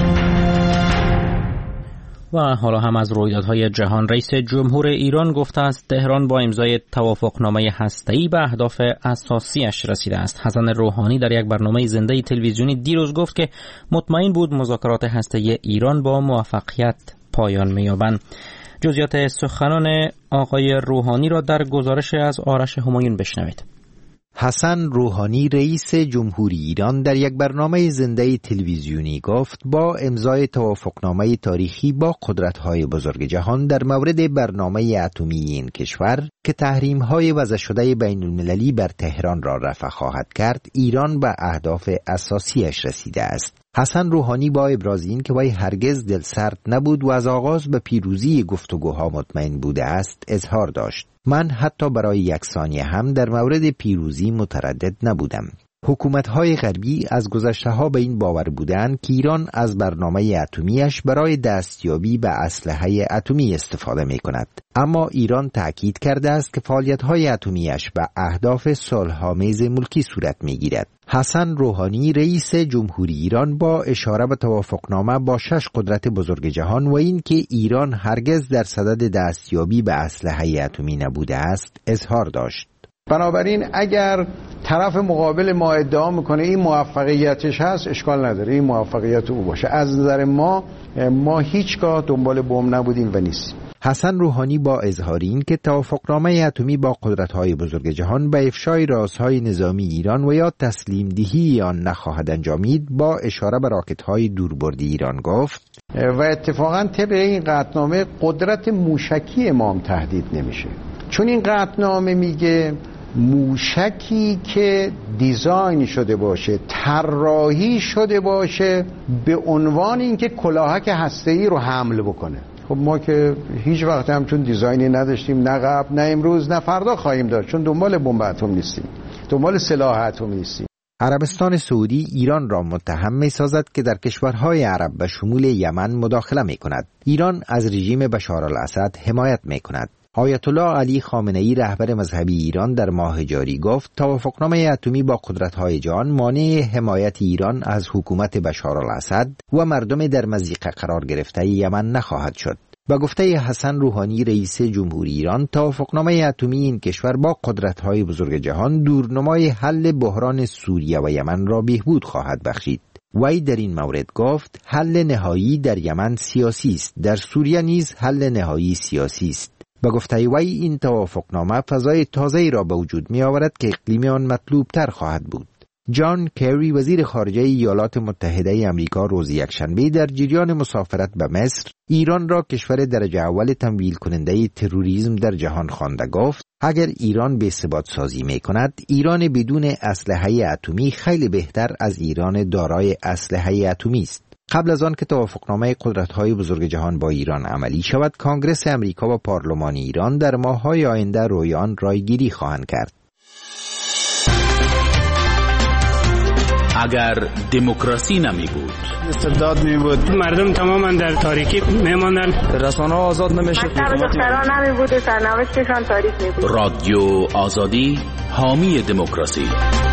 و حالا هم از رویدادهای جهان. رئیس جمهور ایران گفته است تهران با امضای توافقنامه هسته‌ای به اهداف اساسیش رسیده است. حسن روحانی در یک برنامه زنده تلویزیونی دیروز گفت که مطمئن بود مذاکرات هسته‌ای ایران با موفقیت پایان می‌یابند. جزئیات سخنان آقای روحانی را در گزارش از آرش همایون بشنوید. حسن روحانی رئیس جمهوری ایران در یک برنامه زنده تلویزیونی گفت با امضای توافقنامه تاریخی با قدرت‌های بزرگ جهان در مورد برنامه اتمی این کشور که تحریم‌های وضع شده بین المللی بر تهران را رفع خواهد کرد، ایران به اهداف اساسیش رسیده است. حسن روحانی با ابراز این که وی هرگز دلسرد نبود و از آغاز به پیروزی گفتگوها مطمئن بوده است اظهار داشت. من حتی برای یک ثانیه هم در مورد پیروزی متردد نبودم. حکومت‌های غربی از گذشته‌ها به این باور بودند که ایران از برنامه اتمیش برای دستیابی به اسلحه اتمی استفاده می‌کند. اما ایران تأکید کرده است که فعالیت‌های اتمیش به اهداف صلح‌آمیز ملکی صورت می‌گیرد. حسن روحانی رئیس جمهوری ایران با اشاره به توافقنامه با شش قدرت بزرگ جهان و این که ایران هرگز در صدد دستیابی به اسلحه اتمی نبوده است اظهار داشت. بنابراین اگر طرف مقابل ما ادعا میکنه این موفقیتش هست، اشکال نداره این موفقیت او باشه. از نظر ما ما هیچگاه دنبال بمب نبودیم و نیستیم. حسن روحانی با اظهار این که توافقنامه اتمی با قدرت‌های بزرگ جهان به افشای رازهای نظامی ایران و یا تسلیم دهی آن نخواهد انجامید، با اشاره به راکت‌های دوربردی ایران گفت و اتفاقا طبق این قطعنامه قدرت موشکی ما هم تهدید نمیشه، چون این قطعنامه میگه موشکی که دیزاین شده باشه، طراحی شده باشه به عنوان اینکه کلاهک هسته‌ای رو حمل بکنه. خب ما که هیچ وقت هم چون دیزاینی نداشتیم، نه قبل نه امروز نه فردا خواهیم داشت، چون دنبال بمب اتم نیستیم، دنبال سلاح اتمی نیستیم. عربستان سعودی ایران را متهم می‌سازد که در کشورهای عرب به شمول یمن مداخله می‌کند. ایران از رژیم بشار الاسد حمایت می‌کند. آیت الله علی خامنه‌ای رهبر مذهبی ایران در ماه جاری گفت توافقنامه اتمی با قدرت‌های جهان مانع حمایت ایران از حکومت بشار الاسد و مردم در مضیقه قرار گرفته یمن نخواهد شد. با گفته حسن روحانی رئیس جمهوری ایران، توافقنامه اتمی این کشور با قدرت‌های بزرگ جهان دورنمای حل بحران سوریه و یمن را بهبود خواهد بخشید. وی در این مورد گفت حل نهایی در یمن سیاسی است، در سوریه نیز حل نهایی سیاسی است. با گفته وی این توافقنامه فضای تازه‌ای را به وجود می آورد که اقلیم آن مطلوب تر خواهد بود. جان کری وزیر خارجه ایالات متحده آمریکا روز یکشنبه در جریان مسافرت به مصر ایران را کشور درجه اول تمویل کننده تروریسم در جهان خوانده گفت اگر ایران به ثبات سازی می کند، ایران بدون اسلحه اتمی خیلی بهتر از ایران دارای اسلحه اتمی است. قبل از آن که توافقنامه قدرت‌های بزرگ جهان با ایران عملی شود، کنگره آمریکا و پارلمان ایران در ماه‌های آینده روی آن رایگیری خواهند کرد. اگر دموکراسی نمی بود، استبداد می بود، مردم تماما در تاریکی می ماندن، رسانه‌ها آزاد نمیشد، دختران نمی بود، سرنوشتشان تاریک می بود. رادیو آزادی حامی دموکراسی.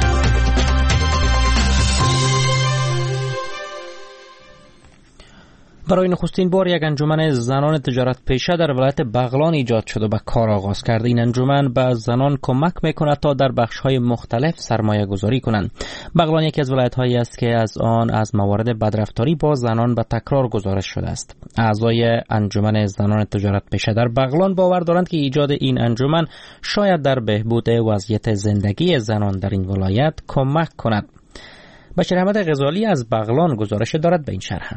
برای نخستین بار یک انجمن زنان تجارت پیشه در ولایت بغلان ایجاد شده و به کار آغاز کرده. این انجمن به زنان کمک میکند تا در بخش‌های مختلف سرمایه گذاری کنند. بغلان یکی از ولایت‌هایی است که از آن از موارد بدرفتاری با زنان به تکرار گزارش شده است. اعضای انجمن زنان تجارت پیشه در بغلان باور دارند که ایجاد این انجمن شاید در بهبود وضعیت زندگی زنان در این ولایت کمک کند. بشیر احمد غزالی از بغلان گزارش دارد به این شرح.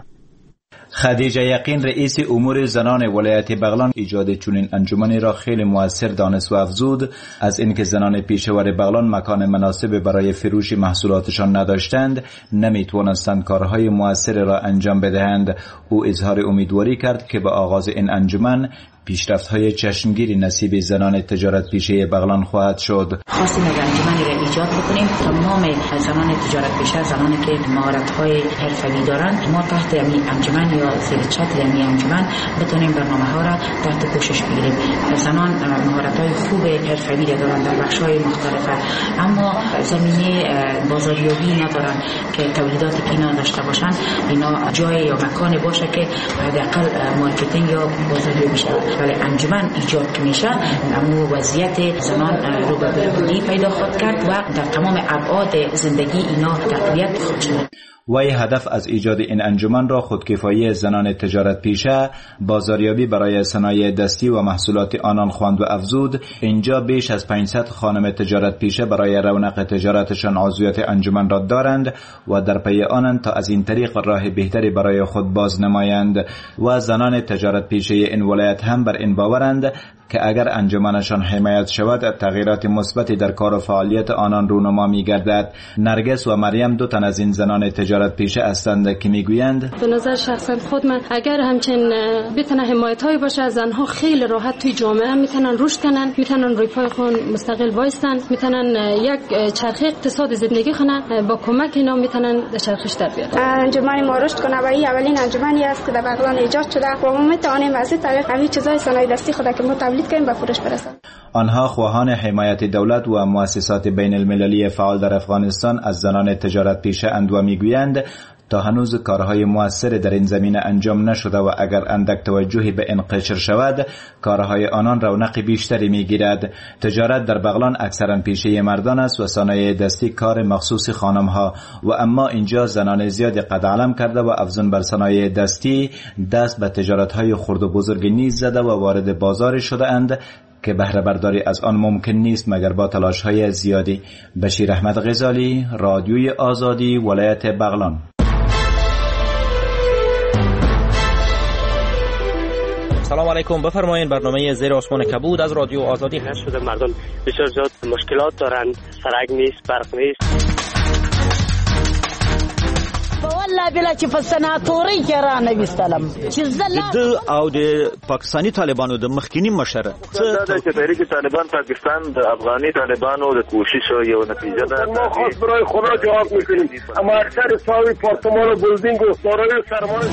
خدیجه یقین رئیس امور زنان ولایت بغلان ایجاد چنین انجمنی را خیلی مؤثر دانست و افزود از اینکه زنان پیشور بغلان مکان مناسب برای فروش محصولاتشان نداشتند، نمیتوانستند کارهای مؤثر را انجام بدهند. او اظهار امیدواری کرد که با آغاز این انجمن پیشرفت‌های چشمگیری نصیب زنان تجارت پیشه بغلان خواهد شد. خواستیم یک انجمنی را ایجاد بکنیم تمام زنان تجارت پیشه، زنانی که مهارت‌های حرفه‌ای دارند، ما تحت این انجمن یا زیر چتر این انجمن بتونیم برنامه‌ها را تحت پوشش بگیریم. زنان مهارت‌های خوب حرفه‌ای دارند در بخش‌های مختلف، اما زمینه بازاریابی ندارند که تولیداتی که اینا داشته باشند، اینا جای یا مکانی باشه که حداقل مارکتینگ یا بازاریابی شود. ولی انجمن ایجاد میشه، اما وضعیت زنان رو به بهبودی پیدا خواهد کرد و در تمام ابعاد زندگی اینا تقویت خواهد شد. وی هدف از ایجاد این انجمن را خودکفایی زنان تجارت پیشه، بازاریابی برای صنایع دستی و محصولات آنان خواند و افزود اینجا بیش از پانصد خانم تجارت پیشه برای رونق تجارتشان عضویت انجمن را دارند و در پی آنند تا از این طریق راه بهتری برای خود باز نمایند. و زنان تجارت پیشه این ولایت هم بر این باورند که اگر انجمنشان حمایت شود، تغییرات مثبتی در کار و فعالیت آنان رونما می‌گردد. نرگس و مریم دو تن از این زنان تجارت پیشه هستند که میگویند به نظر شخصا خود من اگر همچنین بتونه حمایت‌های باشه، زنها خیلی راحت توی جامعه میتونن رشد کنن، میتونن روی پای خود مستقل وایستن، میتونن یک چرخه اقتصاد زندگی کنن، با کمک اینا میتونن چرخش در بیارن. انجمن ما رشد کنه و این اولین انجمنی است که در بغلان ایجاد شده و ما میتونیم از این طریق همین چیزای صنایع دستی خود که ما تولید کنیم به فروش برسونیم. آنها خواهان حمایت دولت و مؤسسات بین المللی فعال در افغانستان از زنان تجارت پیشه اند و میگویند تا هنوز کارهای مؤثر در این زمینه انجام نشده و اگر اندک توجهی به این قشر شود، کارهای آنان رونق بیشتری میگیرد. تجارت در بغلان اکثرا پیشه مردان است و صنایع دستی کار مخصوص خانمها و اما اینجا زنان زیادی قد علم کرده و افزون بر صنایع دستی دست به تجارت‌های خرد و بزرگ نیز زده و وارد بازار شده اند که بهره برداری از آن ممکن نیست مگر با تلاش‌های زیادی. بشیر احمد غزالی، رادیوی آزادی، ولایت بغلان. سلام علیکم، بفرمایید. برنامه زیر آسمان کبود از رادیو آزادی هست. شده مردم بسیار زیاد مشکلات دارند، سرک نیست، برق نیست. والله بلا چې په سناتوري کې را نه وستلم چې زله او د پاکستانی طالبانو د مخکینی مشر څه د تحریک طالبان پاکستان د افغاني طالبانو د کوشش یو نتیجه ده. ما خاص برای خدا جواب میکنیم، اما اکثر ساوی پارتمان و بلدینگ و سارای سرمان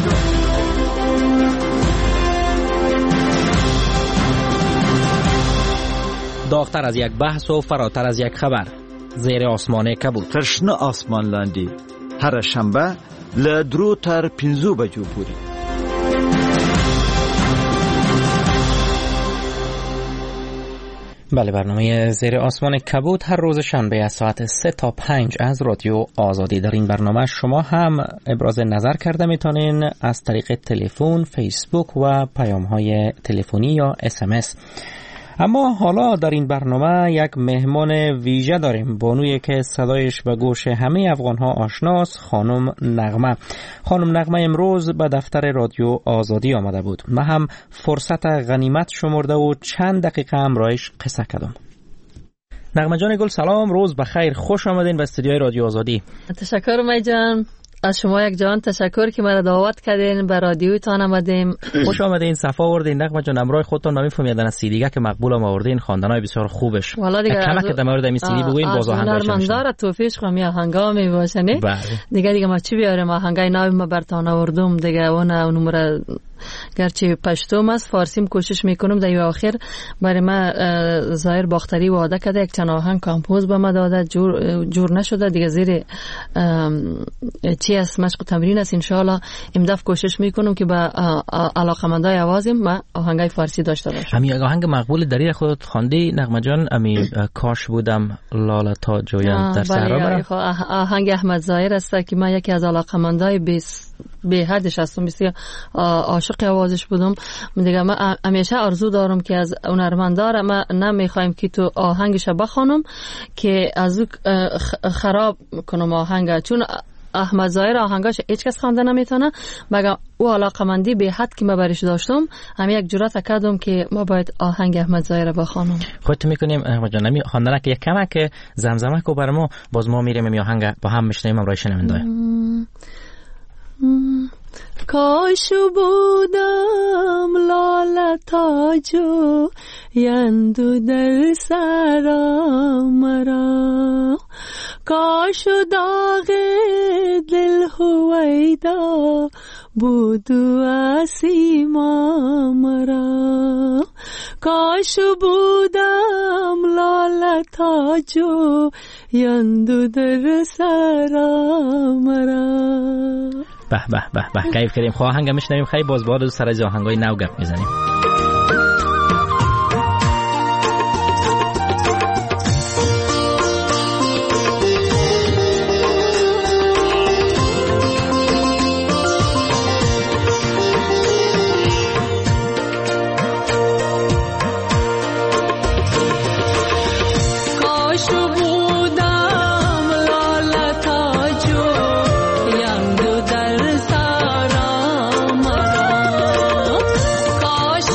داغتر از یک بحث و فراتر از یک خبر. زیر آسمان کبود. تشنه آسمان لاندې هر شنبه له درو تر پنځو بجو پورې. بله، برنامه زیر آسمان کبود هر روز شنبه از ساعت سه تا پنج از رادیو آزادی. در این برنامه شما هم ابراز نظر کرده میتونین از طریق تلفن، فیسبوک و پیام‌های تلفنی یا اس ام اس. اما حالا در این برنامه یک مهمان ویژه داریم، بانویی که صدایش به گوش همه افغان‌ها آشناست، خانم نغمه. خانم نغمه امروز به دفتر رادیو آزادی آمده بود. من هم فرصت غنیمت شمرده و چند دقیقه همراهش قصه کردم. نغمه جان گل سلام، روز بخیر، خوش آمدین به استودیوی رادیو آزادی. تشکر می جان، از شما یک جان تشکر که مرا دعوت کردین، به رادیوتان آمدیم. خوش آمدین، صفا آوردین. نغمه جان امروز خودتون نمی‌فهمیدن از سی دیگه که مقبول هم آوردین، خواندنای بسیار خوبش. والا دیگه کمک در مورد این سی دی بگوین باز آهنگ بشه. نرمندار توفیش خو می آهنگا می باشه نه. بله. دیگه دیگه ما چی بیاریم، آهنگای نو ما برتون آوردم دیگه، اون نمره گرچه پشتوم است فارسیم کوشش میکنم در آخر برای ما ظاهر باختری وعده کرده یک چند آهنگ کامپوز به ما داده، جور جور نشده دیگه، زیر چی است مشق تمرین است. ان شاء الله امداف کوشش میکنم که با علاقمندای آوازم ما آهنگای فارسی داشته باشم. همین آهنگ مقبول دری خودت خواندی نغمه جان، امی کاش بودم لاله تا جویان در صحرا برم. آهنگ احمد ظاهر است که من یکی از علاقمندای بیست به حدش هستم، بسیار عاشق آوازش بودم دیگه. من همیشه آرزو دارم که از هنرمندار ما نمیخوایم که تو آهنگش بخونم که از او خراب کنم آهنگ، چون احمد ظاهر آهنگاش هیچ کس خوانده نمیتونه، مگر او علاقمندی به حد که من برش داشتم هم یک جرأت کردم که ما باید آهنگ احمد ظاهر بخونم. خودت میکنیم احمد جان نمی خواندن که یک کمک زمزمه کو برامو، باز ما میریم می آهنگ با هم میشنیم امروز شنونده. کاش بودم لاله تاجو یندو در سرا مرا، کاش داغ دل هویدا بودو اسیما مرا، کاش بودم لاله تاجو یندو در سرا مرا. به به به به کیف کردیم. خواه آهنگ میشنویم، خیلی باز بعد سر از آهنگای نو گپ میزنیم. کاش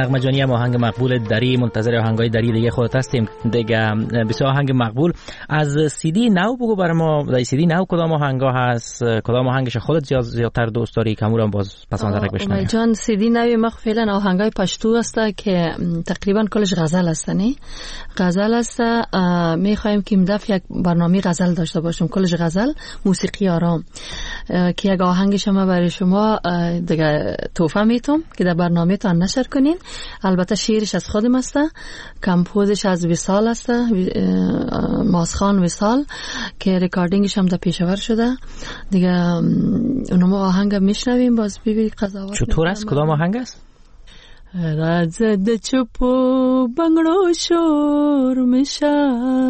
نغمه جانی هم آهنگ مقبول دری، منتظر آهنگای دری دیگه خودت هستیم دیگه. بسیار آهنگ مقبول از سیدی نو بگو برای ما. در سیدی نو کدام آهنگا هست؟ کدام آهنگش خودت زیاد زیادتر دوست داری که همون باز پسند دارک بشنوی؟ جان سیدی نو ما فعلا آهنگای پشتو هست که تقریبا کلش غزل هستنی. غزل است. میخوایم که این دفعه یک برنامه غزل داشته باشیم، کلش غزل، موسیقی آرام، که یک آهنگش ما برای شما دیگه تحفه میتم که در برنامه تان نشر کنین. البته شعرش از خودم است، کمپوزش از وصال است، ماسخان وصال، که ریکاردینگش هم در پیشور شده دیگه. اونم آهنگ میشنویم، باز ببین قضاوت چطور است؟ کدام آهنگ است؟ رازد چپو بنگلو شور میشه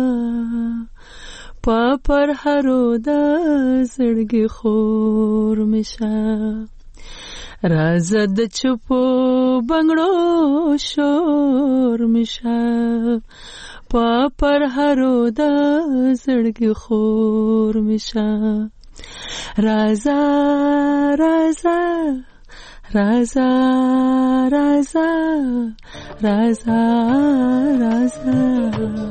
پا پر هرو دا زړګي خور میشه. رازد چپو بنگلو شور میشه پا پر هرو دا زړګي خور میشه. رازا رازا رازا رازا رازا رازا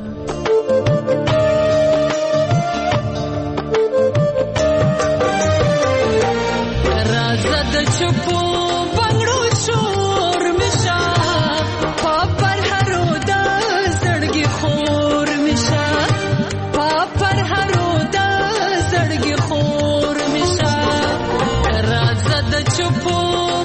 رازا د چپو بنگړو شور میشه پا پر هرو دا زړګي خور میشه پا پر هرو دا زړګي خور میشه. رازا د چپو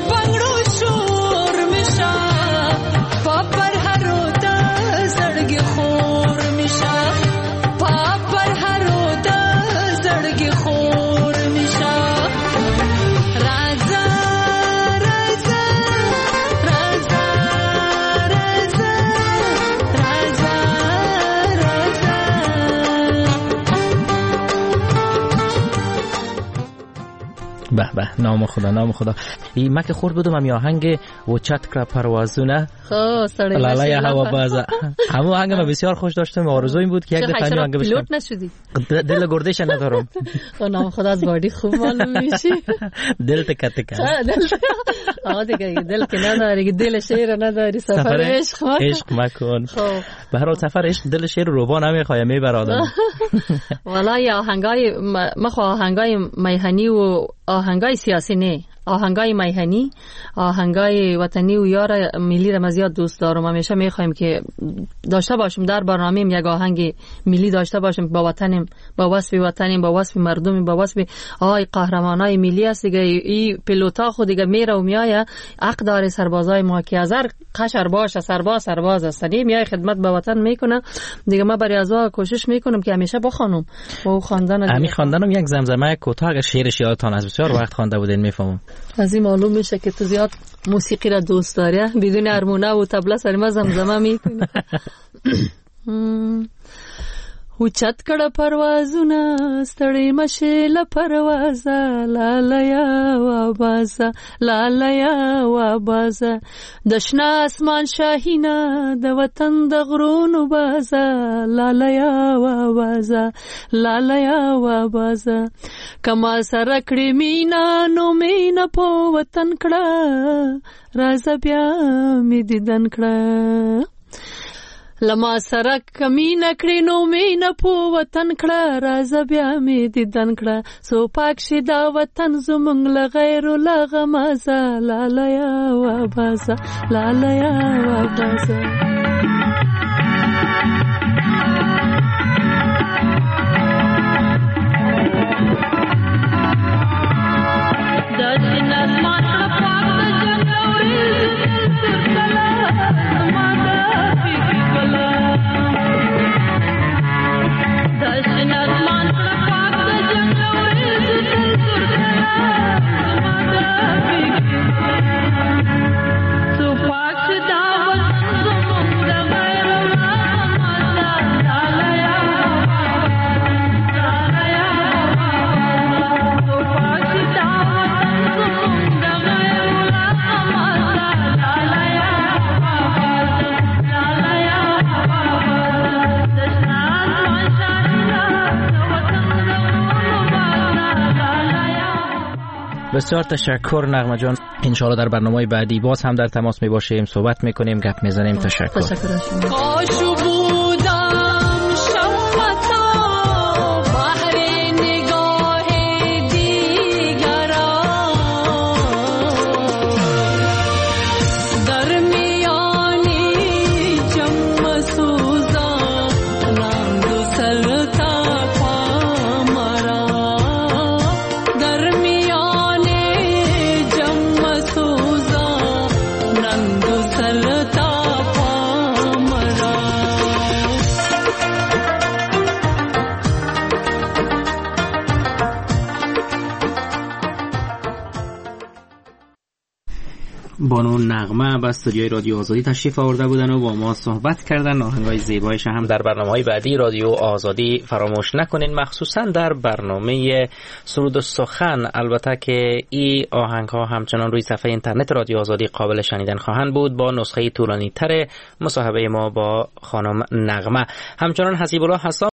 به به نام خدا نام خدا. ای ما که خورد بودم هم آهنگ و چتکر پروازونه خو سړی لاله یا هوا بازه همون آهنگ ما بسیار خوش داشتم. آرزو این بود که یک دفعه آهنگ بشنوم. پیلوت نشدی؟ دل گردش ندارم. نام خدا از بادی خوب معلوم میشی. دل تک تک. آه دیگه دل که نداری، دل شعر نداری، سفر عشق عشق مکن. به هر حال سفر عشق دل شعر رو با نمیخواد میبره آدم. والله آهنگای مخو آهنگای میهنی و آهنگای سیاسی نه، آهنگای میهنی، آهنگای وطنی و یار ملی را زیاد دوست دارم. همیشه میخوایم که داشته باشیم در برنامه‌ام یک آهنگ ملی داشته باشیم با وطنم، با وصف وطنم، با وصف مردم، با وصف آی قهرمانای ملی است دیگه. این پیلوتا خود دیگه میره و میایه، حق داره سربازای ما که از هر قشر باشه سرباز سرباز است، میای خدمت به وطن میکنه دیگه. ما برای ازا کوشش میکنم که همیشه بخوانم و خواندن همین خواندنم یک زمزمه کوتاه اگه شعرش یادتان از بسیار وقت خوانده بودین میفهمم. از این معلوم میشه که تو زیاد موسیقی را دوست داری، بدون هارمونه و تبله سر ما زمزمه میکنی. اوچت کړه پروازونه ستړي مشه له پروازه لالیا و بازه لالیا و بازه د شنه اسمان شاهینه د وطن د غرونو بازه لالیا و بازه لالیا و بازه کما سره کړې مینا نو مینا په وطن کړه راځه بیا می دیدن کړه لما سره کمینه کړې نو مینه په وطن کړه راځه بیا می دیدن کړه سو پاک شي دا وطن زمونږ له غیرو له غمازه لالیا و بازه لالیا و بازه So بسیار تشکر نغمه جان. انشاءالله در برنامه بعدی باز هم در تماس می باشیم، صحبت میکنیم، گپ میزنیم. تشکر. تشکر از شما. بانو نغمه به استودیوی رادیو آزادی تشریف آورده بودن و با ما صحبت کردن. آهنگای زیبایش هم در برنامه‌های بعدی رادیو آزادی فراموش نکنین، مخصوصا در برنامه سرود و سخن. البته که این آهنگ‌ها همچنان روی صفحه اینترنت رادیو آزادی قابل شنیدن خواهند بود با نسخه طولانی‌تر مصاحبه ما با خانم نغمه. همچنان حسیب الله حسان